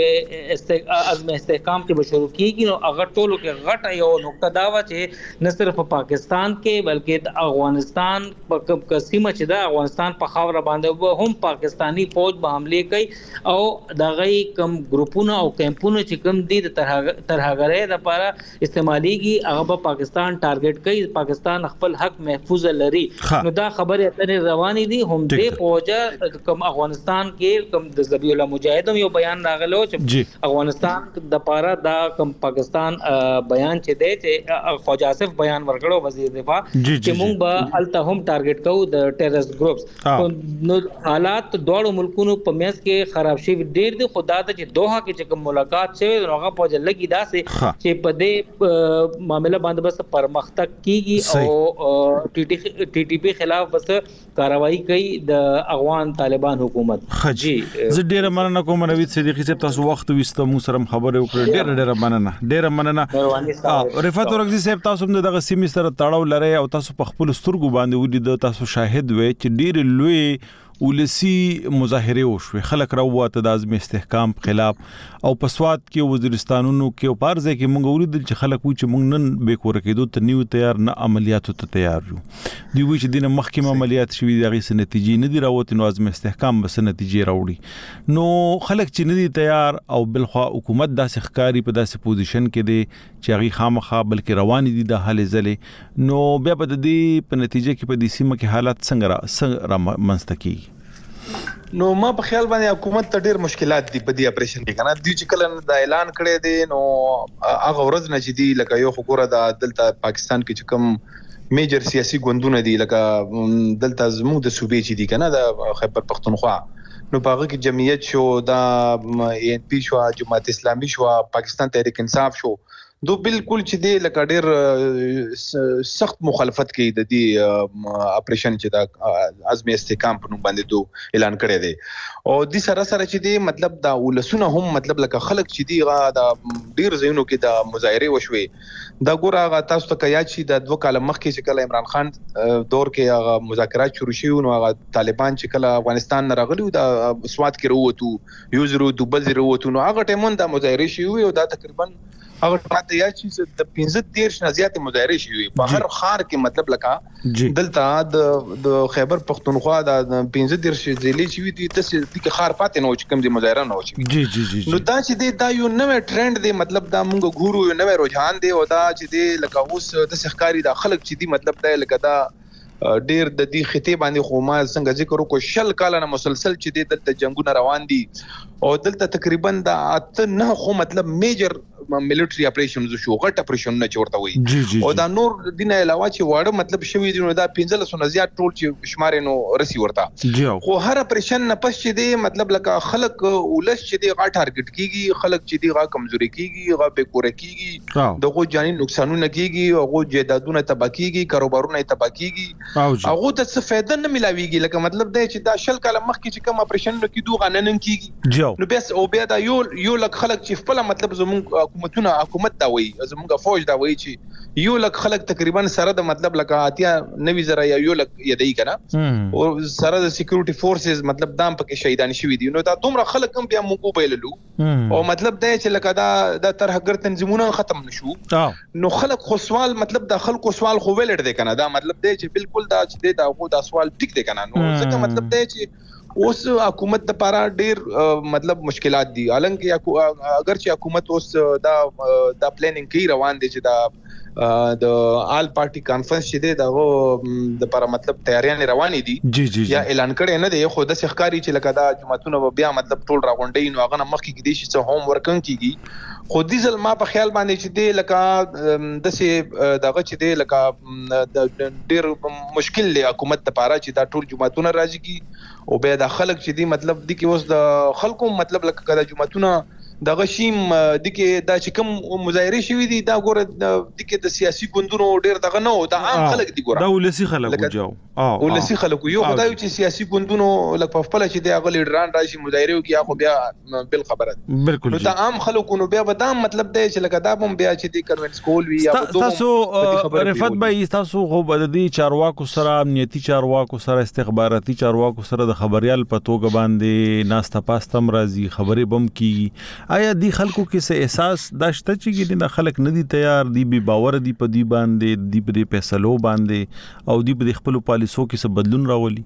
عزم استحکام کې شروع کیږي نو هغه ټولو کې غټه یو نقطه دا و چې نه صرف پاکستان کې بلکې د افغانستان په قسمه چې د افغانستان په خاور باندې هم پاکستانی فوج به حمله کوي او دغه کم ګروپونه او کیمپونه چې کم دي د ترهګرۍ لپاره استعماليږي هغه په پاکستان ټارګټ کوي پاکستان خپل حق محفوظ لري نو دا خبره اترې روانې دي هم دې فوج کم افغانستان کې کم د ذبیح الله مجاهد یو بیان راغلو چې افغانستان د پاره دا کم پاکستان بیان چې دی چې خواجه آصف بیان ورکړو وزیر دفاع چې موږ به الته هم ټارګټ کوو د ټیررست ګروپس نو حالات دواړو ملکونو په میس کې خراب شي ډیر دي خدا ته چې دوحه کې چې کوم ملاقات شوی هغه په لګي داسې چې په دې معاملې باندې بس پرمختګ کیږي او ټي ټي پی خلاف بس کاروایی کوي د افغان طالبان حکومت. جی زه ډیره مننه کوم نوید صدیقی صاحب، تاسو وخت وسته مو سره خبرې وکړې، ډیره ډیره مننه ډیره مننه. رفعت اورغزي صاحب، تاسو هم دغه سیمې سره تړاو لرئ او تاسو په خپل سترګو باندې ولید، تاسو شاهد وئ چې ډیره لوی ولسی مظاهره وشوه، خلک راووته د عزم استحکام خلاف او په سواد کې وزیرستانونو کې او پارځه کې مونږ ولیدل چې خلک و چې مونږ نن به کور کېدو ته نیو تیار نه عملیاتو ته تیار یو. دی وی چې دینه مخکې عملیات شوي دغه سن نتیجې نه دی راوته، نو عزم استحکام بس نتیجې راوړي. نو خلک چې نه دي تیار او بلخوا حکومت داسې ښکاری په داسې پوزیشن کې دی چې هغه خامخا بلکې روان دي د حل زله، نو بیا په دې په نتیجه کې په دې سیمه کې حالت څنګه را څنګه منستکی. نو ما په خیال باندې حکومت ته ډیر مشکلات دي په دې اپریشن کې کنه. دوی چې کله دا اعلان کړی دی نو هغه ورځ نه چې دی لکه یو خبره د دلته پاکستان کې چې کوم میجر سیاسي ګوندونه دي لکه دلته زموږ د صوبې چې دي کنه د خیبر پختونخوا، نو په هغه کې جمعیت شو، دا ای ان پی شو، جماعت اسلامي شو، پاکستان تحریک انصاف شو، دو بالکل چې دی لکه ډیر سخت مخالفت کوي د دې اپریشن چې دا عزم استحکام په نوم باندې دو اعلان کړی دی. او د سره سره چې دی مطلب دا ولسونه هم مطلب لکه خلک چې دی غا دا ډیر زینو کې د مظاهره وشوي دا ګور هغه تاسو ته کیا چې د دوه کال مخکې چې کله عمران خان دور کې هغه مذاکرات شروع شوه، نو هغه طالبان چې کله افغانستان نه راغلي دا سواد کې وروته یو زرو دوبل زرو وروته، نو هغه ټیمون د مظاهره شوی او دا تقریبا هغه پاتې یا چې د پنځه دیرش نه زیات مظاهره شوي په هر خار کې، مطلب لکه دلته د د خیبر پختونخوا د پنځه دیرش ضلع شوي دي د دې خار پاتې نو چې کوم دي مظاهره نه وشي. جی جی جی نو دا چې دی دا یو نوې ټرند دی، مطلب دا موږ ګورو یو نوې رجحان دی او دا چې دی لکه اوس د سحکاري د خلک چې دی مطلب دا لکه دا ډیر د دې خطې باندې خو ما څنګه ذکر وکړ شل کال نه مسلسل چې دی دلته جنگونه روان دي او دلته تقریبا د اته نه خو مطلب میجر ملټری اپریشنز شو، غټ اپریشن نه چورته وي او دا نور دینه علاوه چې واړه مطلب شوی دی نو دا پنځه لسو نه زیات ټول چې شمار نو رسی ورته خو هر اپریشن نه پس چې دی مطلب لکه خلک ولس چې دی غا ټارګټ کیږي، خلک چې دی غا کمزوري کیږي، غا بے کور کیږي، دغه جاني نقصانونه کیږي، هغه جیدادونه تباہ کیږي، کاروبارونه تباہ کیږي، هغه ته څه فائدہ نه ملاويږي. لکه مطلب دا چې دا شل کاله مخکې چې کوم اپریشن نو کیدو غننن کیږي نو بس او بیا دا یو یو لک خلک چې خپل مطلب زموږ حکومتونه حکومت دا وایي زموږ فوج دا وایي چې یو لک خلک تقریبا سره د مطلب لکه اتیا نوي زره یا یو لک یدای کنه او سره د سکیورټي فورسز مطلب دام پکې شهیدان شوي دي، نو دا دومره خلک هم بیا موږ وبایللو او مطلب دا چې لکه دا د ترهګر تنظیمونه ختم نشو نو خلک خو سوال مطلب د خلکو سوال خو ویلډ دی کنه، دا مطلب دی چې بالکل دا چې دا غو دا سوال ټیک دی کنه، نو ځکه مطلب دی چې اوس حکومت د پاره ډیر مطلب مشکلات دي، حالانکه اگر چې حکومت اوس دا دا پلانینګ کوي روان دي چې دا د آل پارټي کانفرنس چې دی دا د لپاره مطلب تیاریاں روانې دي یا اعلان کړي نه دی، خو د ښکاری چې لکه دا جماعتونه بیا مطلب ټول راغونډي نو هغه مخکې کې دي چې هوم ورکن کیږي. خو دې ځل ما په خیال باندې چې دی لکه د سه دغه چې دی لکه ډیر مشکل دی حکومت لپاره چې دا ټول جماعتونه راځي کی او بیا د خلک چې دی مطلب د کې اوس د خلکو مطلب لکه کدا جماعتونه د غشیم د کې دا چې کوم مظاهره شوی دي دا ګوره د کې د سیاسي ګوندونو ډیر دغه نه او د عام خلک دي ګوره دا ولسی خلک وجاو اه ولسی خلک یو خدای چې سیاسي ګوندونو لکه په خپل چې دی هغه لیډران راشي مظاهره وکي هغه بیا بل خبره بالکل نو د عام خلکو نو بیا به دا مطلب دی چې لکه دا هم بیا چې دی کنوینس کول وی یا تاسو رفعت بھائی تاسو خو بد دي چارواکو سره امنیتي چارواکو سره استخباراتي چارواکو سره د خبريال پتوګ باندې ناستا پاستم راځي خبرې بم کی آیا دی خلکو کې څه احساس داشته چې د خلک نه دي تیار دی به باور دی په دی باندې دی په فیصلو باندې او دی په خپل پالیسو کې څه بدلون راولي؟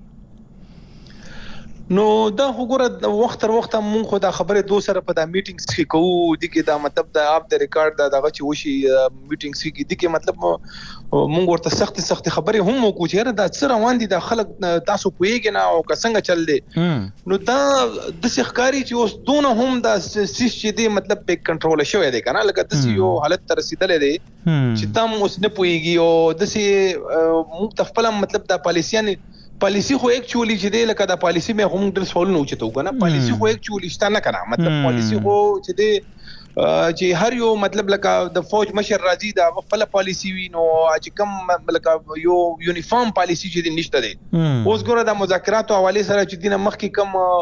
نو دا وګوره وخت تر وخت مونږ خو دا خبره دو سره په دا میټینګز کې کوو دي کې دا مطلب دا اپ د ریکارډ دا دغه چې وشي میټینګز کې دي کې مطلب مونږ ورته سخت سخت خبره هم وکړو چې دا څه روان دي دا خلک تاسو پوېږئ نه او څنګه چل دي نو دا د ښکاری چې اوس دونه هم دا سیس چې دي مطلب په کنټرول شوی دی کنه لکه د یو حالت تر رسیدلې دي چې تم اوس نه پوېږي او د سي مونږ تخپل مطلب دا پالیسیان پالیسی خو اکچولی چې دی لکه دا پالیسی مې هم ډېر سوال نه اوچتو کنه پالیسی خو اکچولی شته نه کنه مطلب پالیسی خو چې دی چې هر یو مطلب لکه د فوج مشر راځي دا خپل پالیسی وي نو چې کوم لکه یو یونیفارم پالیسی چې نشته دی اوس ګوره د مذاکراتو حواله سره چې دینه مخکې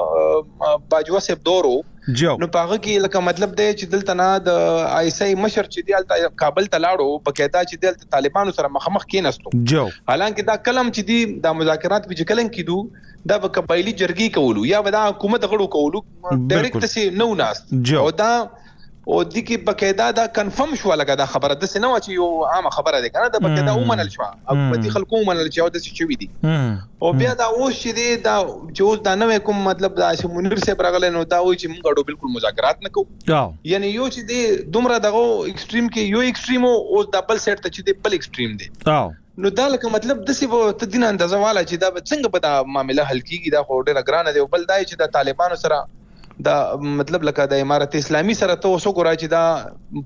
کوم باجوه سب دورو نو پاغه کې لکه مطلب دی چې دلته نه د آی اس آی مشر چې دی کابل ته لاړو بقاعده چې دلته طالبانو سره مخامخ کېناستو حالانکه دا کلم چې دی د مذاکرات په کلم کېدو دا به قبایلی جرګي کولو یا به دا حکومت غړو کولو ډایرکټ سي نو ناست او دا او د کی بقاعده دا کنفرم شو لګا دا خبره د سينو چې یو عام خبره ده کنه دا بقاعده ومنل شو او په دې خلکو ومنل چې او د څه چوي دي او بیا دا اوس چې دی دا چې دا نو کوم مطلب دا چې منیر صاحب راغله نو دا وایي چې موږ ډو بالکل مذاکرات نه کوو یعنی یو چې دی دومره دغه ایکستریم کې یو ایکستریم او دبل سیټ ته چې دی بل ایکستریم دی نو دا لکه مطلب د سی وو ته دین اندازه والا چې دا څنګه په دا معاملې حل کیږي دا خو ډېر ګرانه دی بل دای چې د طالبانو سره دا مطلب لکه د امارت اسلامي سره ته وسو ګورای چې دا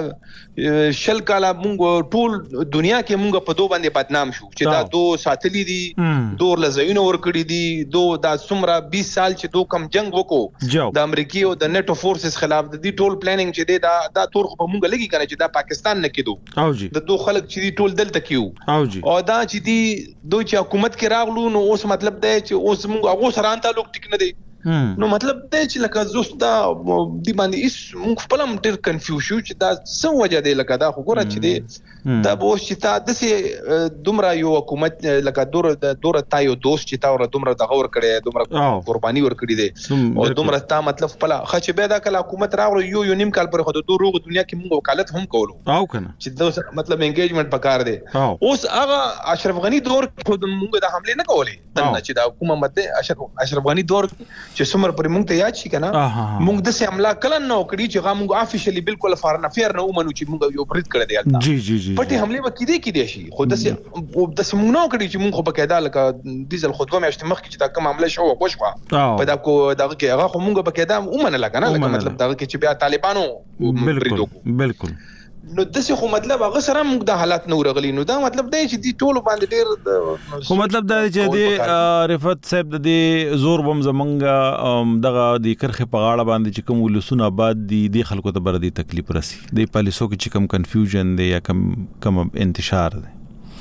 پورا شل کاله مونږ ټول دنیا کې مونږ په دوه باندې بدنام شو چې دا دوه ساتلی دي دوه لزینو ور کړی دي دوه دا څومره بیس سال چې دوه کم جنگ وکړو د امریکای او د نیټو فورسز خلاف د دې ټول پلانینګ چې دی دا دا تور په مونږ لګي کنه چې دا پاکستان نه کېدو د دوه خلک چې ټول دلته کیو او دا چې دی دوی چې حکومت کې راغلو نو اوس مطلب دی چې اوس مونږ هغه سره ان تعلق ټیک نه دی نو مطلب دا چې لکه زوستا دی باندې اس مونږ خپل هم ډېر کنفیوز شو چې دا څه وجه دی لکه دا خو ګوره چې دی دا به چې تا داسې دومره یو حکومت لکه دوره د دوره تا یو دوست چې تا ور دومره دغه ور کړی دومره قرباني ور کړی دی او دومره تا مطلب خپل خچ به دا کله حکومت راغلو یو یو نیم کال پر خو د دوه روغ دنیا کې مونږ وکالت هم کولو او کنه چې دا مطلب انګیجمنت پکار دی اوس هغه اشرف غنی دور خود مونږ د حمله نه کولې دنه چې دا حکومت دی اشرف غنی دور چې څومره پر موږ ته یاد شي کنه موږ د سه عمله کله نو کړی چې هغه موږ افیشلی بالکل فارن افیر نه ومنو چې موږ یو برید کړی دی جی جی جی پټي حمله وکړي دي کې دي شي خو د سه د سه موږ نو کړی چې موږ خو بقاعده لکه ډیزل خودګو میاشت مخ کې چې دا کوم عمله شو وښوا په دا کو دغه کې هغه خو موږ بقاعده ومنل کنه لکه مطلب دغه کې چې بیا طالبانو بالکل بالکل نو دسه خو مطلب هغه سره موږ د حالات نو رغلی نو دا مطلب دی چې دی ټول باندې ډیر خو مطلب دا چې دی رفعت صاحب د دې زور بم زمنګ دغه د کرخه په غاړه باندې چې کوم ولسونه آباد دي د خلکو ته بر دي تکلیف راسي د پالیسو کې چې کوم کنفیوژن دی یا کوم کوم انتشار دی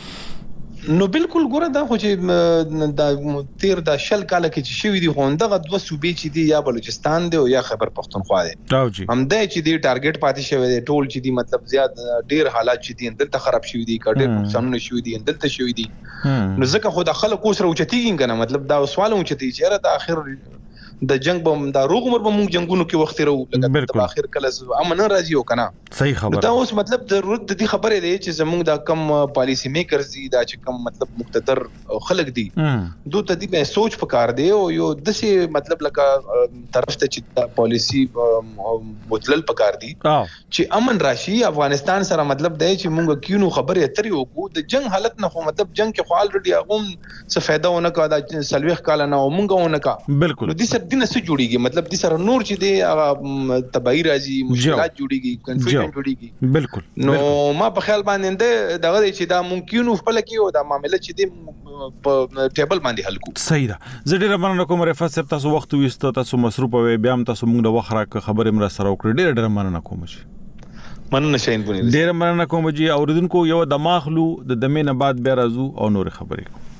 نو بالکل ګوره دا خو چې د تیر د شل کاله کې چې شوی دی خوندغه دوه صوبې چې دی یا بلوچستان دی او یا خیبر پختونخوا دی هم دا چې دی ټارګټ پاتې شوی دی ټول چې دی مطلب زیات ډیر حالات چې دی دلته خراب شوی دی کډیر نقصانونه شوی دی دلته شوی دی نو ځکه خو د خلکو سره اوچتیږي کنه مطلب دا سوال اوچتی چې را د اخر د جنگ بم دا روغ مر بم جنگونو کې وخت راو لکه د اخر کله امن راځي او کنه صحیح خبره دا اوس مطلب ضرورت د دې خبره دی چې زموږ دا کم پالیسی میکرز دي دا چې کم مطلب مقتدر خلک دي دوی ته دې سوچ پکار دی او یو دسه مطلب لکه طرف ته چې دا پالیسی بوتلل پکار دي چې امن راشي افغانستان سره مطلب دی چې موږ کینو خبره اترې وکړو د جنگ حالت نه خو مطلب جنگ کې خو الریډي هغه څه فائدہ ونه کا دا سلويخ کال نه موږ ونه کا بالکل دې دینه څه جوړیږي مطلب د سره نور چې دی هغه تبعی راځي مشکلات جوړیږي کنفیوژن جوړیږي بالکل نو ما په خیال باندې دغه چې دا ممکن خپل کې او دا معاملې چې دی په ټیبل باندې حل کو صحیح ده زه ډیر مننه کوم رفعت صاحب تاسو وخت وستو تاسو مصروف وي بیا هم تاسو موږ د وخره خبرې مر سره وکړه ډیر ډیر مننه کوم چې مننه شاین بونی ډیر مننه کوم چې اوریدونکو یو دماغلو د دمه نه بعد بیا راځو او نور خبرې کوو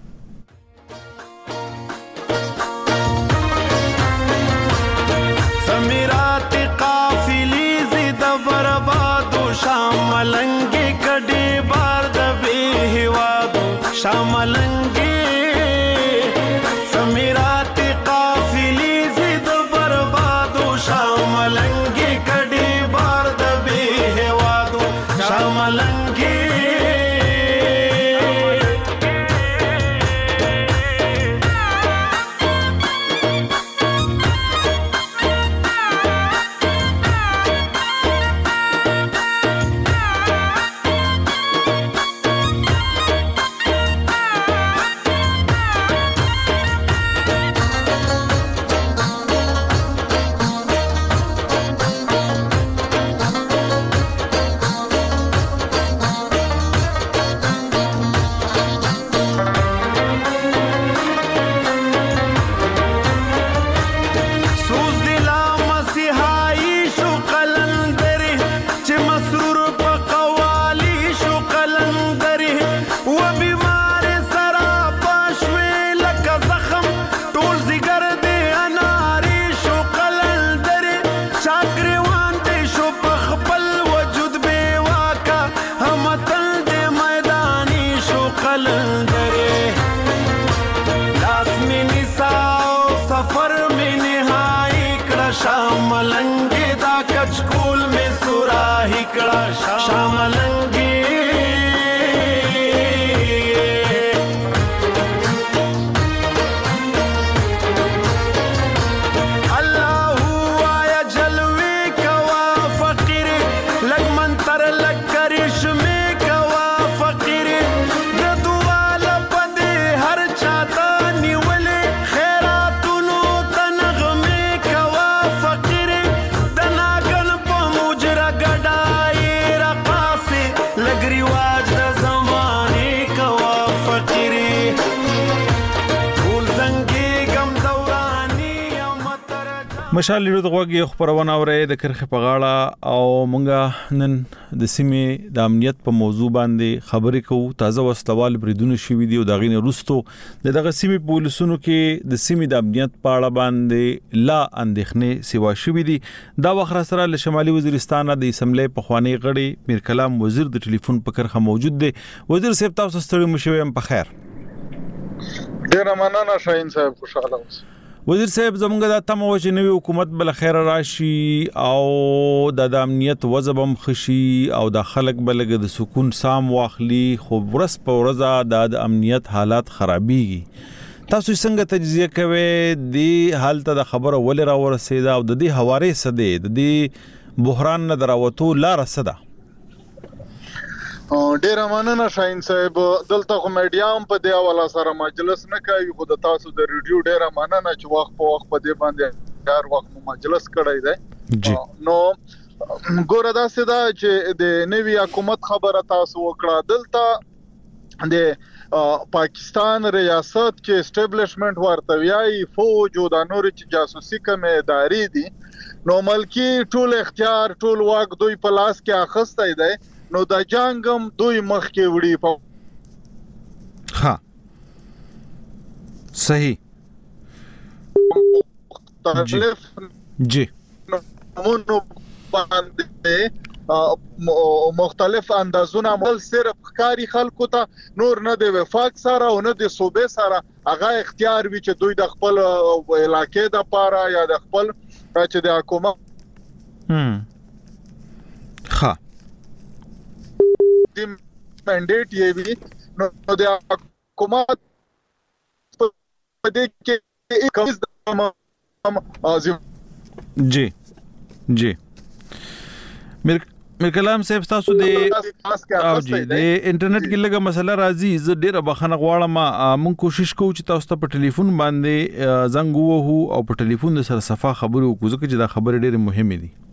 شاملنگی کډی بار د به هوادو شاملنگی سمیرات قافلی زید بربادو شاملنگی کډی بار د به هوادو شاملنگی کړه شاملنګي مشال لیدو دغه خبرونه اورې د کرخه په غاړه او مونږه نن د سیمې د امنیت په موضوع باندې خبرې کوو. تازه وسلوال بریدونه شوي دي او دغه نه وروسته د دغه سیمې پولیسونو کې د سیمې د امنیت په اړه باندې لا اندېښنې سیوا شوي دي. دا وخت سره له شمالي وزیرستان د اسمبلی په خوانی غړي میر کلام وزیر د ټلیفون په کرخه موجود دی. وزیر صاحب تاسو ستړي مشوي په خیر. ډیر مننه شاهین صاحب، خوشاله اوسئ. وزیر صاحب زمونږ د تمه و چې نوی حکومت بل خیر راشي او د امنیت وضعم خشي او د خلک بلګ د سکون سام واخلي، خو ورس په ورځ د امنیت حالات خرابيږي. تاسو څنګه تجزیه کوئ د حالت د خبره ولې را ورسېده او د دې حواله سده د دې بحران نه دراوتو لار سده؟ ډیر مننه شاهین صاحب. دلته خو میډیام په دی حواله سره مجلس نه کوي، خو د تاسو د ریډیو ډیر مننه چې وخت په وخت په دی باندې هر وخت مجلس کړی دی. جی نو ګوره دا سده چې د نوی حکومت خبره تاسو وکړه. دلته د پاکستان ریاست کې اسټابلیشمنت ورته ویاي فوج او د نور چې جاسوسي کومه ادارې دي، نو ملکی ټول اختیار ټول واک دوی په لاس کې اخستای دی. نو دا جنگم دوی مخ کې وړي په ها صحیح مختلف جی مونو باندې مختلف اندازونه مل صرف ښکاری خلکو ته نور نه دی وفاق سره او نه دی صوبې سره هغه اختیار وی چې دوی د خپل علاقې د پاره یا د خپل چې د حکومت هم ها د منډیټ یې وی نو د حکومت په دې کې کوم جی جی میر میر کلام صاحب تاسو د او جی د انټرنیټ کې لګه مسله راځي. زه ډیره بخښنه غواړم، مونږ کوشش کوو چې تاسو ته په ټلیفون باندې زنګ ووهو او په ټلیفون د سره صفه خبرو وکړو ځکه چې دا خبره ډیره مهمه دي.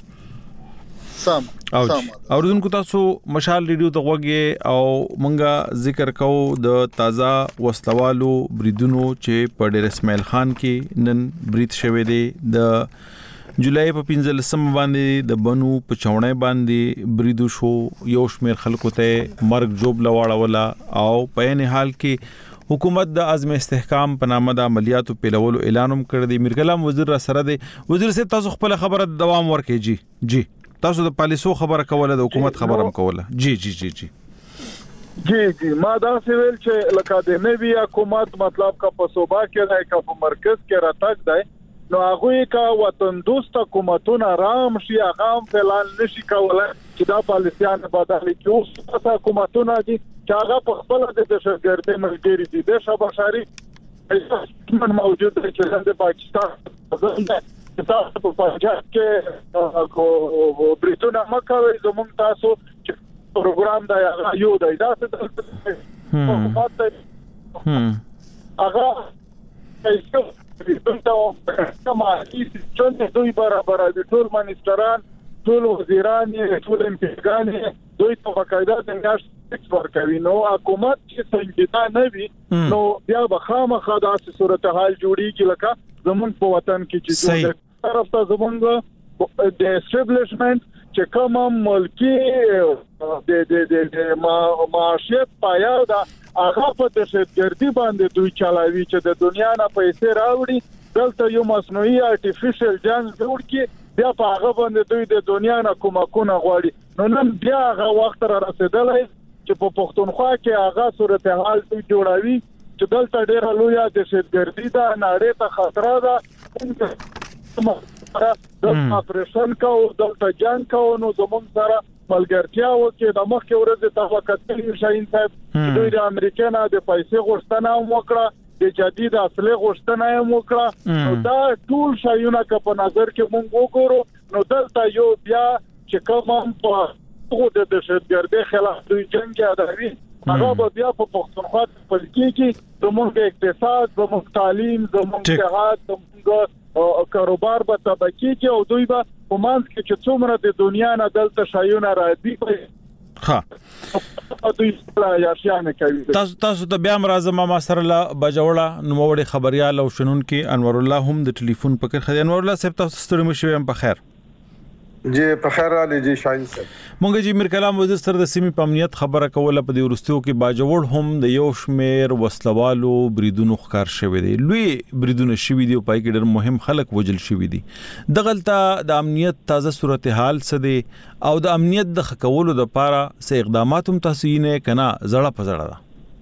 سم او اوردونکو تاسو مشال ریډیو ته غوږی او مونږه ذکر کوو د تازه وسلوالو بریدونو چې په ډیر اسماعیل خان کې نن برید شوه دی. د جولای په پنځلسم باندې د بنو په چوڼې باندې بریدو شو، یو شمیر خلکو ته مرګ جوب لواړولا او په نه حال کې حکومت د عزم استحکام په نامه د عملیاتو پیلولو اعلانوم کړی دی. میر کلام وزیر را سره دی. وزیر صاحب تاسو خپل خبره دوام ورکړئ. جی جی تاسو د پالیسو خبره کوله، د حکومت خبره هم کوله. جی جی جی جی جی جی ما دا سویل چې لکه د نوی حکومت مطلب کا په صوبا کې راي کا په مرکز کې راتګ دی، نو هغه کا وطن دوست حکومتونه رام شي هغه فلان نشي کولای چې دا پالیسيان بدل کړي. اوس تاسو حکومتونه دي چې هغه په خپل د دهشتګردۍ ملګری دي. د شبشاري من موجود دی چې د پاکستان تاسو په پنجاب کې کو بریټونه مکوي زموږ تاسو چې پروګرام دا یو دی دا څه حکومت دی هغه ایسو دلته کما چې دوی برابر دي، ټول منیستران ټول وزیران ټول امپیګان دوی ته باقاعده د نیاش ورکوي. نو حکومت چې څنګه نه وي نو بیا به خامخا داسې صورتحال جوړیږي لکه زمون په وطن کې چې طرف ته زمونږ د اسټابلیشمنت چې کوم ملکی د د د معاشیت پایا دا هغه په دهشتګردي باندې دوی چلاوي چې د دنیا نه پیسې راوړي، دلته یو مصنوعي آرټیفیشل جنگ جوړ کړي، بیا په هغه باندې دوی د دنیا نه کومکونه غواړي. نو نن بیا هغه وخت را رسیدلی چې په پښتونخوا کې هغه صورتحال دوی جوړوي چې دلته ډېره لویه دهشتګردي ده، نړۍ ته خطر ده، د اپریشن کو دلته جنگ کو. نو زموږ سره ملګرتیا وکړي د مخکې ورځ ته وکړي شاهین صاحب دوی د امریکا نه د پیسې غوښتنه وکړه د جدید اصلي غوښتنه یې وکړه نو دا ټول شایونه که په نظر کې مونږ وګورو نو دلته یو بیا چې کوم په هغه د دهشتګردۍ خلاف دوی جنگ یادوي هغه بیا په پښتونخوا کې کې زموږ اقتصاد زموږ تعلیم زموږ صحت زموږ کاروبار به تباکی کې او دوی به په منځ کې چې څومره د دنیا نه دلته شایونه راځي ها دوی یا شیانه کوي تاسو تاسو ته بیا مرزم ما سره لا بجوړه نو وړي خبريال او شنون کې انور الله هم د ټلیفون پکې خدای انور الله صاحب تاسو ستړي مشوي هم په خیر جی په خیر علي جی شاهین صاحب مونږ جی میر کلام وزیر سره د سیمې په امنیت خبره کوله په دې ورستیو کې باجوړ هم د یو شمیر وسلوالو بریدونو ښکار شوی دی لوی بریدونه شوی دی او پای کې ډېر مهم خلک وجل شوی دي دغلطه د امنیت تازه صورتحال څه دی او د امنیت د خکولو د لپاره څه اقدامات هم تاسو یې نه کنا زړه په زړه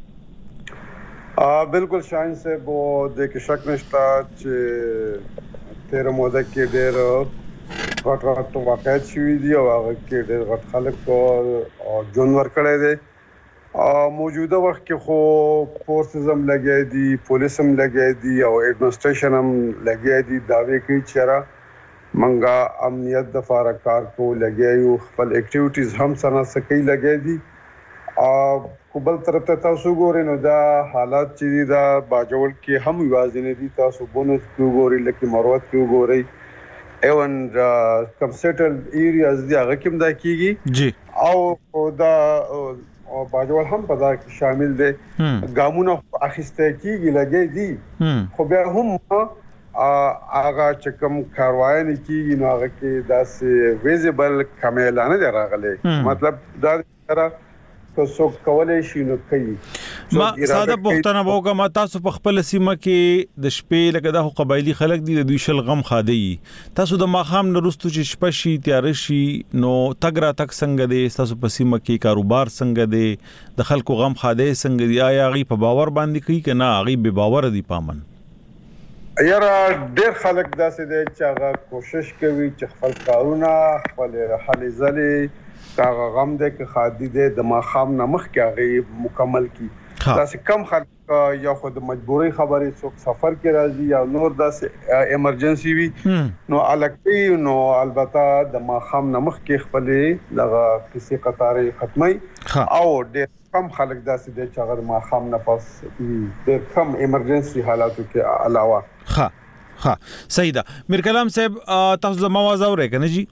ده ا بالکل شاهین صاحب د کې شک نشته چې تیر موده کې ډېر غټ غټ واقعیت شوی دی او هغه کې ډېر غټ خلک او جونور کړي دي او موجوده وخت کې خو فورسز هم لګي دي پولیس هم لګي دي او ایڈمنسټریشن هم لګي دي داوی کوي چې را منګه امنیت د فارکار کو لګي یو خپل اکټیویټیز هم سره سکی لګي دي او بل طرف ته تاسو ګورئ نو دا حالات چې دا باجوړ کې هم یوازې نه دي تاسو بونس کې ګورئ لکه مروت کې ګورئ ایون کم سیټل ایریاز دی هغه کوم دا کیږي جی او دا او باجوړ هم په دا شامل دي ګامونه اخیسته کیږي لګي دي خو بیا هم هغه چې کوم کاروایي کیږي نو هغه کې داسې ویزیبل کمیلانه دی راغلي مطلب دا سره تاسو کولای شئ نو کوي ما ساده پښتنه وګه ما تاسو په خپل سیمه کې د شپې لکه د قبایلی خلک دي د دوی شل غم خادي تاسو د ماخام نرستو چې شپه شي تیار شي نو تګرا تک څنګه دي تاسو په سیمه کې کاروبار څنګه دي د خلکو غم خادي څنګه دي آیا غي په باور باندې کوي کنه غي به باور دي پامن یاره ډېر خلک داسې دي چې هغه کوشش کوي چې خپل کارونه خپل حل ځلې دا غم دې کې خادي دې د ماخام نمخ کې هغه مکمل کی داسې کم خلک یا خود مجبوري خبرې څوک سفر کې راځي یا نور داسې ایمرجنسي وي نو الکتی نو البته د ماخام نمخ کې خپلې دغه کیسې قطارې ختمي او ډېر کم خلک داسې دي چې هغه ماخام نه پاس ډېر کم ایمرجنسي حالاتو کې علاوه ها ها صحیح ده میر کلام صاحب تاسو د موازه اورئ کنه جی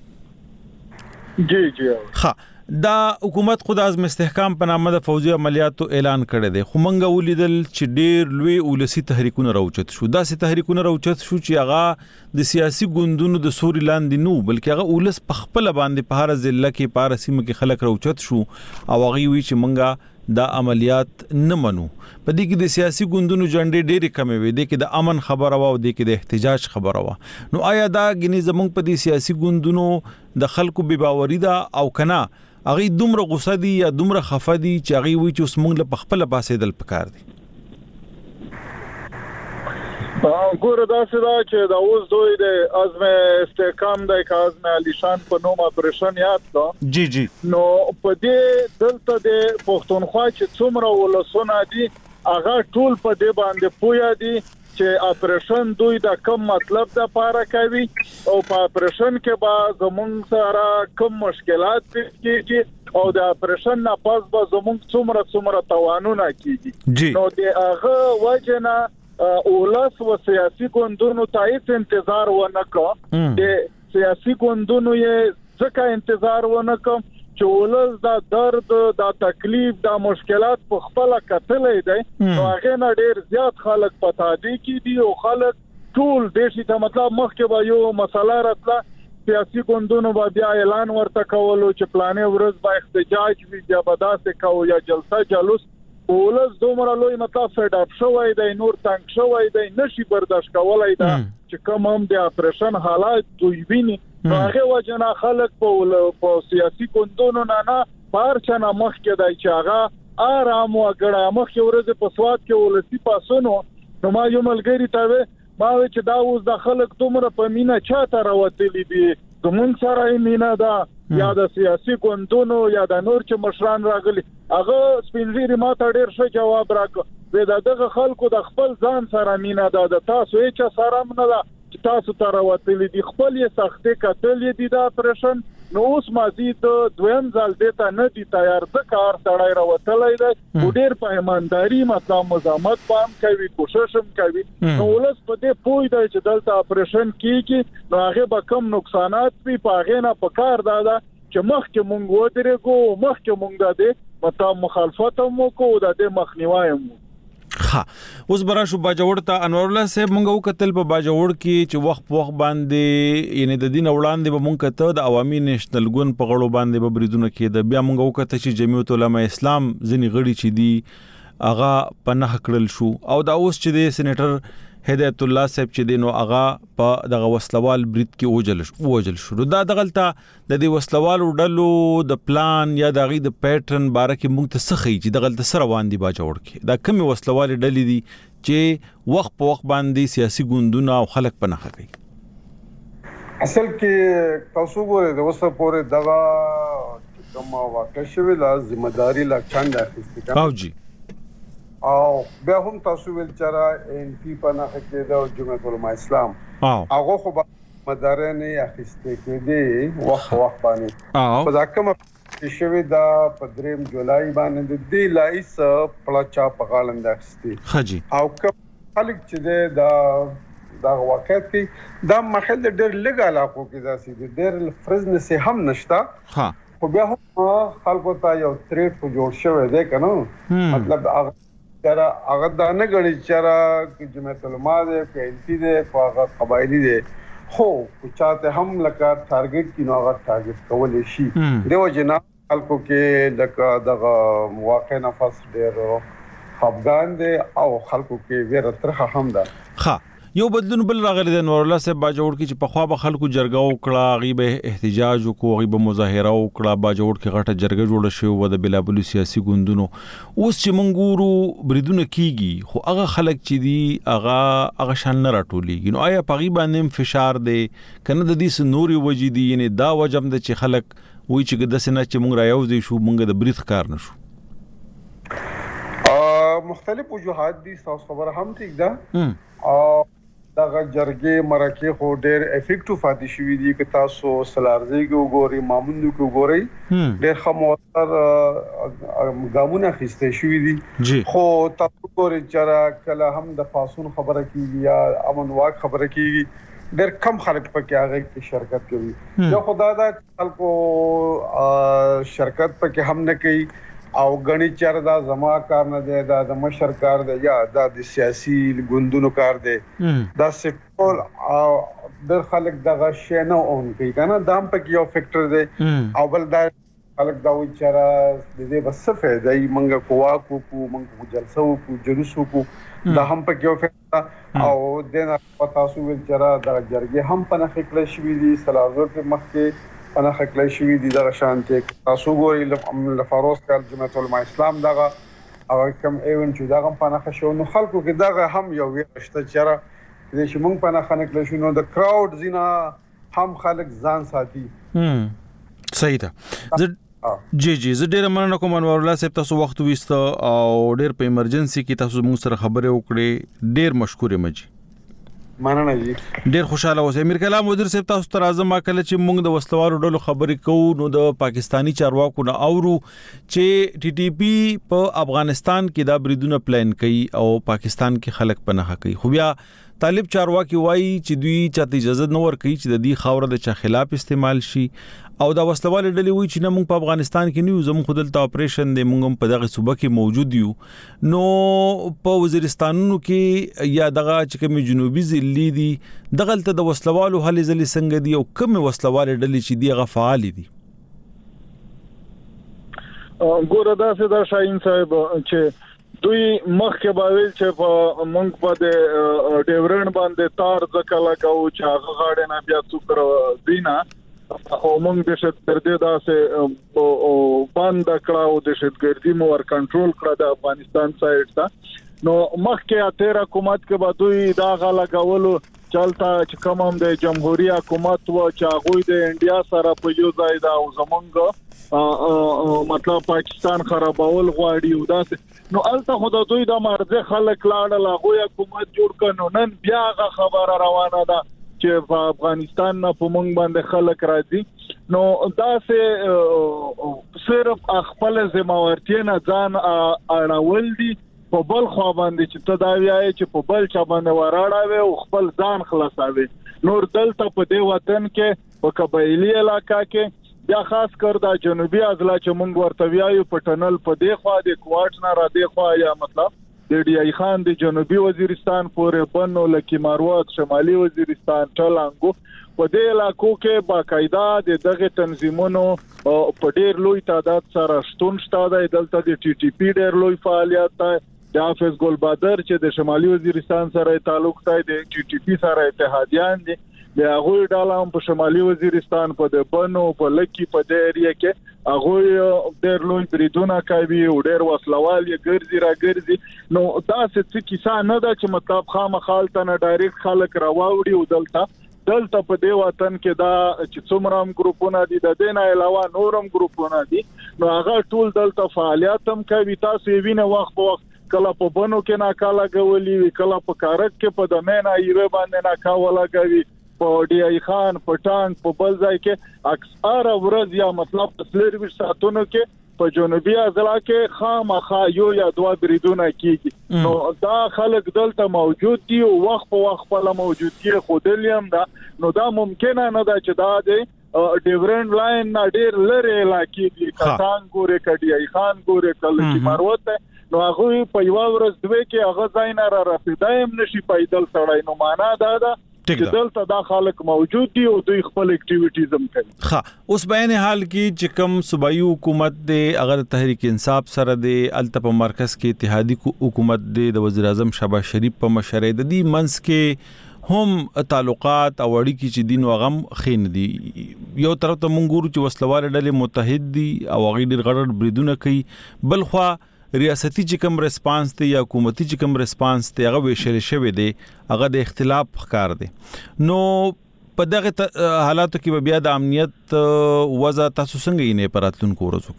جی جی ها دا حکومت خود اعظم استحکام په نامه د فوجي عملیاتو اعلان کړی دی خو منګه ولیدل چې ډېر لوی ولسی تحریکونه راوچت شو دا سي تحریکونه راوچت شو چې هغه د سیاسي ګوندونو د سوري لاندې نو بلکې هغه ولس په خپل باندې په هر ضلع کې په هر سیمه کې خلک راوچت شو او هغه وی چې منګه دا عملیات نه منو په دې کې د سیاسي ګوندونو جنډې ډېرې کمې وي د کې د امن خبره وا او د کې د احتجاج خبره وا نو آیا دا غني زمونږ په دې سیاسي ګوندونو د خلکو بے باوري دا او کنه هغه دومره غوسه دي یا دومره خفه دي چې هغه وی چې اوس موږ له خپل پاسې دل پکار دي ګوره دا څه دا چې دا اوس دوی د عزم استحکام د عزم علیشان په نوم اپریشن یاد دا جی جی نو په دې دلته د پښتونخوا چې څومره ولسونه دي هغه ټول په دې باندې پویا دي چې اپریشن دوی د کوم مطلب د پاره کوي او په اپریشن کې به زمونږ سره کوم مشکلات کیږي او د اپریشن نه پس به زمونږ څومره څومره توانونه کیږي نو د هغه وجنه اولس و سیاسي ګوندونو ته هیڅ انتظار ونه کړ د سیاسي ګوندونو یې ځکه انتظار ونه کړ چې ولس دا درد دا تکلیف دا مشکلات په خپل کتلې دي نو هغه نه ډیر زیات خلک پتا دي کې دي او خلک ټول د شي ته مطلب مخکې به یو مسله راتله سیاسي ګوندونو به بیا اعلان ورته کولو چې پلانې ورځ به احتجاج وي یا به داسې کوو یا جلسه جلوس ولس دومره لوی مطلب فیډ اپ شوی دی نور تنګ شوی دی نشي برداشت کولای دا چې کوم هم د اپریشن حالات دوی ویني هغه وجنه خلک په سیاسي ګوندونو نه نه پارچنه مخ کې دی چې هغه آرام وګړه مخ کې ورځ په سواد کې ولسی پاسونو نو ما یو ملګری ته ما چې دا اوس د خلک دومره په مینا چاته راوتلی دي زمونږ سره مینا دا یا د سیاسي ګوندونو یا د نور چې مشران راغلي هغه سپینځيري ماته ډېر ښه جواب راکړ وې دا دغه خلکو د خپل ځان سره مینا دا د تاسو هیڅ سره نه دا چې تاسو ته راوتلي دي خپل یې سختې کتلې دي دا اپریشن نو اوس مزید دویم ځل دیتا نه دي تیار د کار سړی راوتلی دی او ډېر په ایمانداري مطلب مزاحمت پام کوي کوشش هم کوي نو ولس په دې پوه دی چې دلته اپریشن کیږي نو هغه به کم نقصانات وي په هغې نه په کار دا ده چې مخکې مونږ ودرېږو مخکې مونږ د دې مطلب مخالفت هم وکړو د دې مخنیوی هم وکړو ها اوس براشو باجوړ ته انور الله صاحب مونږ وکتل په باجوړ کې چې وخت په وخت باندې یعنی د دین وړاندې به مونږ ته د عوامي نېشنل ګوند په غړو باندې به بریدونه کېده بیا مونږ وکړه چې جمعیت العلماء اسلام ځنی غړي چې دی اغا پناه کړل شو او دا اوس چې د سېنیټر هدایت الله صاحب چې دینو اغا په دغه وسلوال برید کې اوجل شو اوجل شو دا دغلطه د دې وسلوال ډلو د پلان یا د غي د پیټرن باره کې موږ ته سخی چې دغلطه سره وان دي باجوړ کې دا کمی وسلوال ډلې دي چې وخت په وخت باندې سیاسي ګوندونه او خلک پناه کوي اصل کې تاسو ګورئ د وسه پورې دغه کوم واقع شوی لا ذمہ داری لا چاند اخیستل او جی او بیا هم تاسو ویل چې ان پی پناه کېده او جمعیت العلماء اسلام هغه خو به مدارنه اخیسته کېده وخت وخت باندې په دا کوم شوی دا په دریم جولای باندې د دی لایس پلاچا په غالند اخیسته خجی او کوم خلک چې دا دا واقعیت کې دا محل ډېر لږ علاقو کې داسې ډېر فرزنس هم نشتا ها خو بیا هم خلکو ته یو تریټ جوړ شوی دی کنه مطلب چرا هغه دا نه غړي چې جمعیت العلماء دې په ان پی دې په هغه قبایلی دې خو چاته هم لکه ټارګټ کینو هغه ټارګټ کول شي دیو جنا خلکو کې لکه دغه واقع نفس ډېر افغان دې او خلکو کې ویره ترخه هم ده ها یو بدلون بل راغلی د نور الله صاحب باجوړ کې چې په خوا به خلکو جرګه وکړه غیبه احتجاج وکړو غیبه مظاهره وکړه باجوړ کې غټه جرګه جوړه شوې و د بلابل سیاسي ګوندونو اوس چې منګورو بریدونه کیږي خو هغه خلک چې دي هغه هغه شان نه راټولېږي نو آیا په غیبه نیم فشار دی کنه د دې سنوري وجې دي یعنی دا وجم د چې خلک وای چې د سینه چې مونږ رايوځي شو مونږ د برید کار نشو مختلف وجوهات دي تاسو خبره هم ٹھیک ده او دغه جرګې مرکه خو ډېر افیکټیو فاتې شوې دي چې تاسو سلارزي کې وګورئ ماموندو کې وګورئ ډېر خموتر ګامونه خسته شوې دي خو تاسو ګورئ چې کله هم د پاسون خبره کیږي یا امن واک خبره کیږي ډېر کم خلک پکې هغه کې شرکت کوي یو خدای دا خلکو شرکت پکې هم نه کوي او غني چر دا زما کار نه دی دا د مشر کار دی یا دا د سیاسي ګوندونو کار دی دا سټول او د خلک دغه شی نه اون کوي کنه دام پکې یو فیکټر دی او بل دا خلک دا و چر د دې بس فائدہ ای منګه کووا کو کو منګه جلسه کو جلوس کو دا هم پکې یو فیکټر او دنه پتا سو ول چر دا جرګه هم پنه خکل شوې دي سلازو په مخ کې انا خکلای شوی دي د شانته تاسو ګورئ لفاروس کال جمعیت العلماء اسلام دغه او کوم ایونت چې دغه پناه شو نو خلکو کې دغه هم یو وشته چیرې چې موږ پناه خنکل شو نو د کراود زینا هم خلک ځان ساتي هم صحیح ده جی جی زه ډیر مننه کوم انور الله صاحب تاسو وخت وست او ډیر په ایمرجنسي کې تاسو موږ سره خبرې وکړې ډیر مشکور یم جی مننه جی ډیر خوشاله اوسئ امیر کلام وزیر صاحب تاسو ته راځم کله چې موږ د وسلوالو ډلو خبرې کوو نو د پاکستانی چارواکو نه اورو چې ټي ټي پی په افغانستان کې دا بریدونه پلان کوي او پاکستان کې خلک پناه کوي خو بیا طالب چارواکي وایي چې دوی چاته اجازه نه ورکوي چې د دې خاور د چا خلاف استعمال شي او دا وسلوال ډلې وایي چې موږ په افغانستان کې نیو زموږ خودلته اپریشن دی موږ په دغه صوبه کې موجود یو نو په وزیرستانونو کې یا دغه چې کوم جنوبي ضلع دي دغلته د وسلوالو هلي ځلې څنګه دي او کوم وسلوال ډلې چې دی هغه فعال دي ګوره دا څه دا شاهین صاحب چې دوی مخکې باویل چې په مونږ په ډیورن باندې تار ځکه لګاو چې هغه غاړه نه بیا څوک دینا او مونږ د شتګردي داسې او باند کړهو د شتګردي مو ور کنټرول کړه د افغانستان سایډ ته نو مخکې اتیر حکومت کې به دوی دا غا لګاولو چلته چې کوم هم د جمهوریت حکومت و چې هغه د انډیا سره په یو ځای دا او زمونږ مطلب پاکستان خرابول غواړي او داسې نو الته خدای دوی د مرزه خلک لاړل هغه حکومت جوړ کړي نن بیا غا خبره روانه ده چې په افغانستان نه په مونږ باندې خلک راځي نو دا سه صرف خپل ذمہوارتیا نه ځان اړول دي په بل خو باندې چې ته دا وایې چې په بل چا باندې وراړاوي او خپل ځان خلاصاوي نور دلته په دې وطن کې په قبایلی علاقہ کې بیا خاص کر دا جنوبي اضلاع چې مونږ ورته وایو په ټنل په دې خوا د کوارټ نه را دې خوا یا مطلب د ډی ای خان د جنوبي وزیرستان پورې بنو لکی ماروت شمالي وزیرستان ټلانګو په دې علاقو کې باقاعده د دغه تنظیمونو په ډېر لوی تعداد سره شتون شته دلته د ټي ټي پی ډېر لوی فعالیت دی د حافظ ګل بادر چې د شمالي وزیرستان سره تعلق دی د ټي ټي پی سره اتحادیان دي د هغه ډالم په شمالي وزیرستان په د بنو په لکی په دې اریه کې هغه ډېر لوی بریدونه کوي او ډېر وسلوال یې ګرځي را ګرځي نو تاسو څه کیسه نه ده چې مطلب خامخال ته نه ډایرکټ خلک راوړي او دلته دلته په دې وطن کې دا چې څومره هم ګروپونه دي د دې نه علاوه نورم ګروپونه دي نو هغه ټول دلته فعالیت هم کوي تاسو یې وینئ وخت په وخت کله په بنو کې ناکاله غولي کله په کارک کې په دمنه ایره باندې ناکاوله کوي په ډی ای خان په ټانک په بل ځای کې اکثر ورځ یا مطلب تسلیروي ساتونو کې په جنوبي اضلاع کې خامخا یو یا دوه بریدونه کیږي نو دا خلک دلته موجود دي او وخت په وخت په موجودګي خودلیم دا نو دا ممکن نه ده چې دا د ډیورنت لاین نه ډیر لري علاقې دي کټان ګوره کډی ای خان ګوره کله چې مروت نو هغه په یو ورځ دوی کې هغه ځای نه را رسیدایم نشي پیدل سړی نو معنا دا ده چې دلته دا خلک موجود دي او دوی خپل اکټیویټیز هم کوي ها اوس بیان حال کې چې کوم صوبایي حکومت دی اگر تحریک انصاف سره دی الته په مرکز کې اتحادی حکومت دی د وزیر اعظم شهباز شریف په مشرۍ د دې منځ کې هم تعلقات او اړیکې چې دین وغم خین دي یو طرف ته مونږ ګورو چې وسلوال ډلې متحد دي او غیر غړ بریدونه کوي بل خو ریاستي چې کوم ریسپانس دی یا حکومتي چې کوم ریسپانس دی هغه وشل شوی دی هغه د اختلاف ښکار دی نو په دغه حالاتو کې بیا د امنیت وضع تاسو څنګه یې نه پراتلونکو ورځو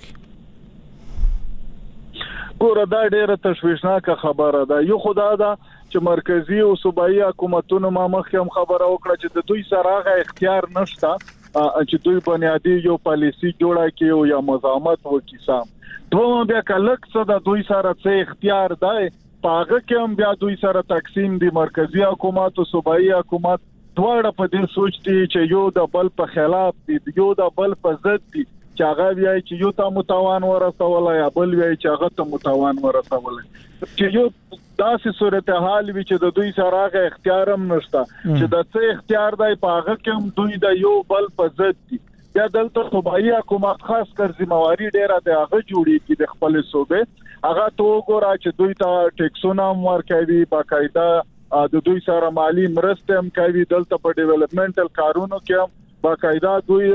کې ګوره دا ډیره تشویشناکه خبره ده یو خدا ده چې مرکزی او صوبایي حکومتونو ما مخکې هم خبره وکړه چې د دوی سره هغه اختیار نشته چې دوی بنیادی یو پالیسی جوړه کړي او یا مزاحمت وکړي دوه بیا کلک څه د دوی سره څه اختیار دی پاغه کې هم بیا دوی سره تقسیم دي مرکزی حکومت او صوبایي حکومت دواړه په دې سوچ دي چې یو د بل په خلاف دي یو د بل په ضد دي چې هغه وایي چې یو ته متوان ورسول یا بل وایي چې هغه ته متوان ورسول چې یو داسې صورتحال وي چې د دوی سره هغه اختیار هم نشته چې د څه اختیار دی پاغه کې هم دوی د یو بل په ضد دي یا دلته صوبایي حکومت خاص کر ذمہواری ډیره د هغه جوړی کی د خپل صوبې هغه تو ګورا چې دوی ته ټیکسونه ورکوي باقاعده د دوی سره مالی مرسته هم کوي دلته په ډیولپمنټل کارونو کې هم باقاعده دوی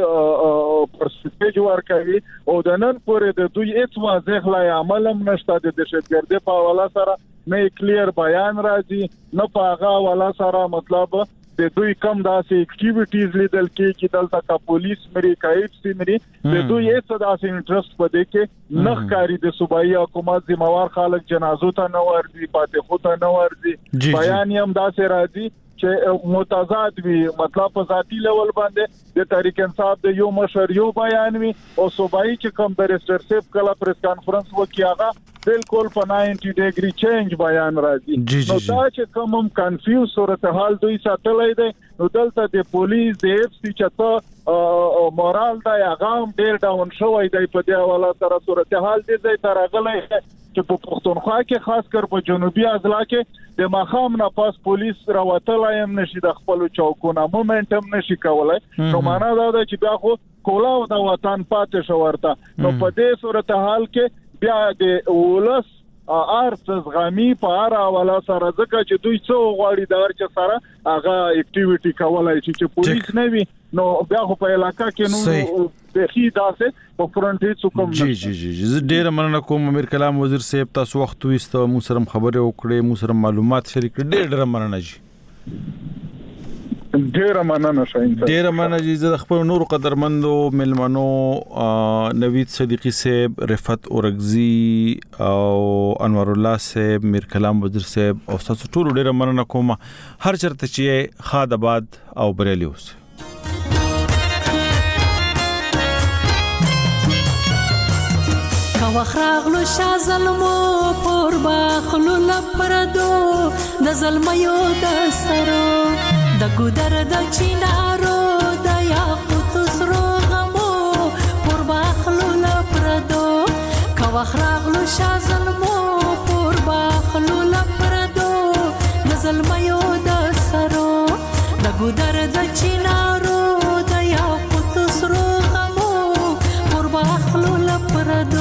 پرسنټیج ورکوي او د نن پورې د دوی هیڅ واضح لا عمل هم نشته د دهشتګردي په حواله سره نه کلیر بیان راځي نه په هغه حواله سره مطلب د دوی کم داسې اکټیویټیز لیدل کې چې دلته کا پولیس مری کایف سی مری د دوی هیڅ داسې انټرست پدې کې نه ښکاری د صوبایي حکومت ذمہوار خلک جنازو ته نه ورځي پاتې خو ته نه ورځي بیان هم داسې راځي چې متضاد وي مطلب په ذاتی لیول باندې د تحریک انصاف د یو مشر یو بیان وي او صوبایي چې کوم بیرسټر سیف کله پریس کانفرنس وکیاغه بالکل په ناینټي ډیګري چینج بیان راځي نو دا چې کوم کنفیوز صورتحال دوی ساتلای دي نو دلته د پولیس د اف سی چته مورال دا هغه ډیر ډاون شوی دی په دې حواله سره صورتحال دي ځای ترغلې چې په پښتونخوا کې خاص کر په جنوبي اضلاع کې د مخام نه پاس پولیس راوتلای هم نشي د خپل چوکونه مومنټم نشي کولای نو معنا دا ده چې بیا خو کولاو د وطن پاتې شو ورته نو په دې صورتحال کې بیا د ولس ارڅ زغمی په اړه ولا سره ځکه چې دوی څو غواړي د ارچ سره هغه اکټیویټي کولای شي چې پولیس نه وي نو بیا خو په علاقہ کې نو د خي داسې په فرنټ هیڅ کوم جی جی جی زه ډیر مننه کوم امیر کلام وزیر صاحب تاسو وخت وست مو سره خبرې وکړې مو سره معلومات شریک ډیر ډیر مننه جی ډیر مننه شاهین صاحب. ډیر مننه چې د خپل نور قدرمندو ملمنو نوید صدیقی صاحب، رفعت اورغزی او انور الله صاحب، میر کلام وزیر صاحب او تاسو ټول ډیر مننه کوم هر چرته چې خاد آباد او بریالي اوسئ. وخراغلو شا ظلمو پر باخلو لپردو د ظلمیو د سرو د ګودر د چینارو د یاقوت سرو غمو پر باخلو لپردو کا وخراغلو شا ظلمو پر باخلو لپردو د ظلمیو د سرو د ګودر د چینارو د یاقوت سرو غمو پر باخلو لپردو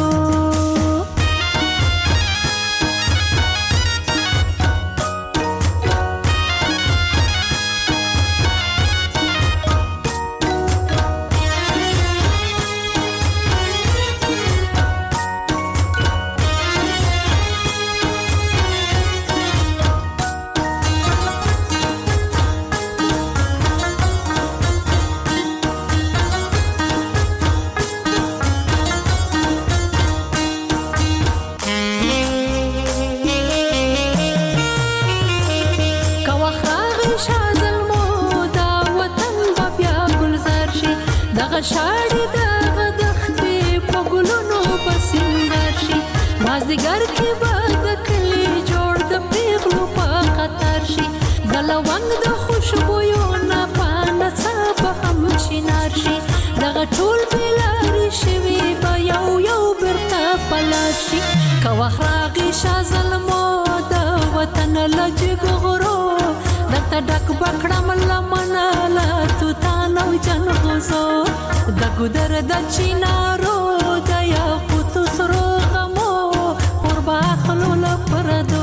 شاړي د غدختې په ګلونو پسندر شي مازدیګر کې به د کلي جوړ د پیغلو په خطر شي د لونګ د خوشبویو نه پانه څه به هم چینار شي دغه ټول بېلارې شوي به یو یو بیرته پلار شي که وخت راغی شا ظلمو د وطن له جګغرو درته ډک به کړم لمنه له توتان او جنغوزو د ګودر د چینارو د یاقوتو سرو غمو پر باخلو لپردو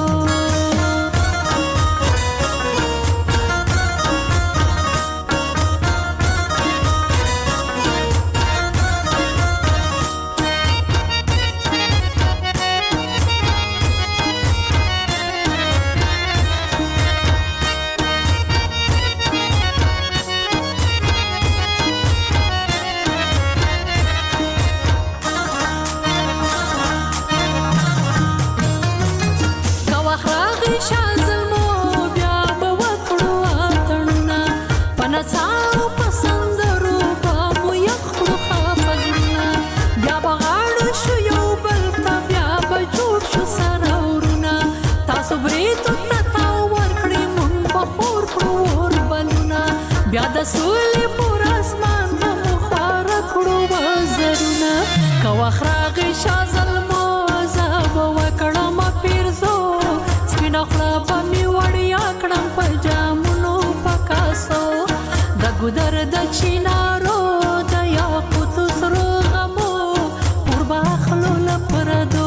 سولې پر اسمان به مخواره کړو وزرونه که وخت راغی شا ظلمو زه به وکړم پیرزو سپینه خوله به مې وړیا کړم په جامونو په کاسو د ګودر د چینارو د یاقوتو سرو غمو پر باخلو لپردو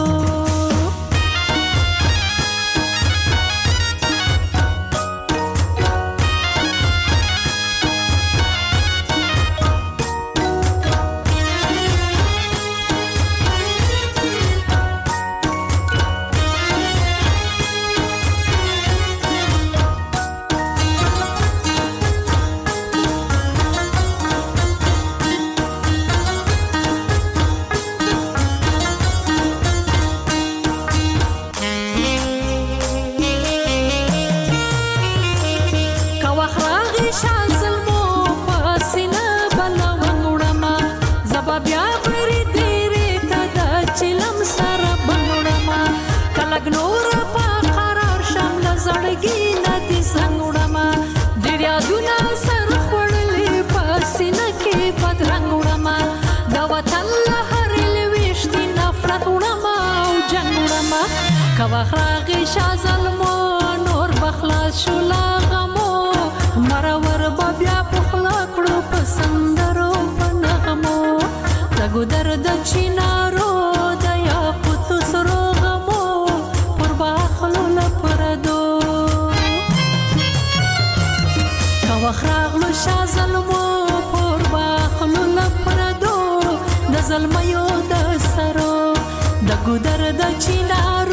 وخراغی شا ظلمو نور بخلاص شو لا غمو مرور با بیا پخلا کړو پسندرو پنغمو د ګودر د چینارو د یاقوتو سرو غمو پر باخلو لپردو که وخراغلو شا ظلمو پر باخلو لپردو د ظلمیو د سرو د ګودر د چینارو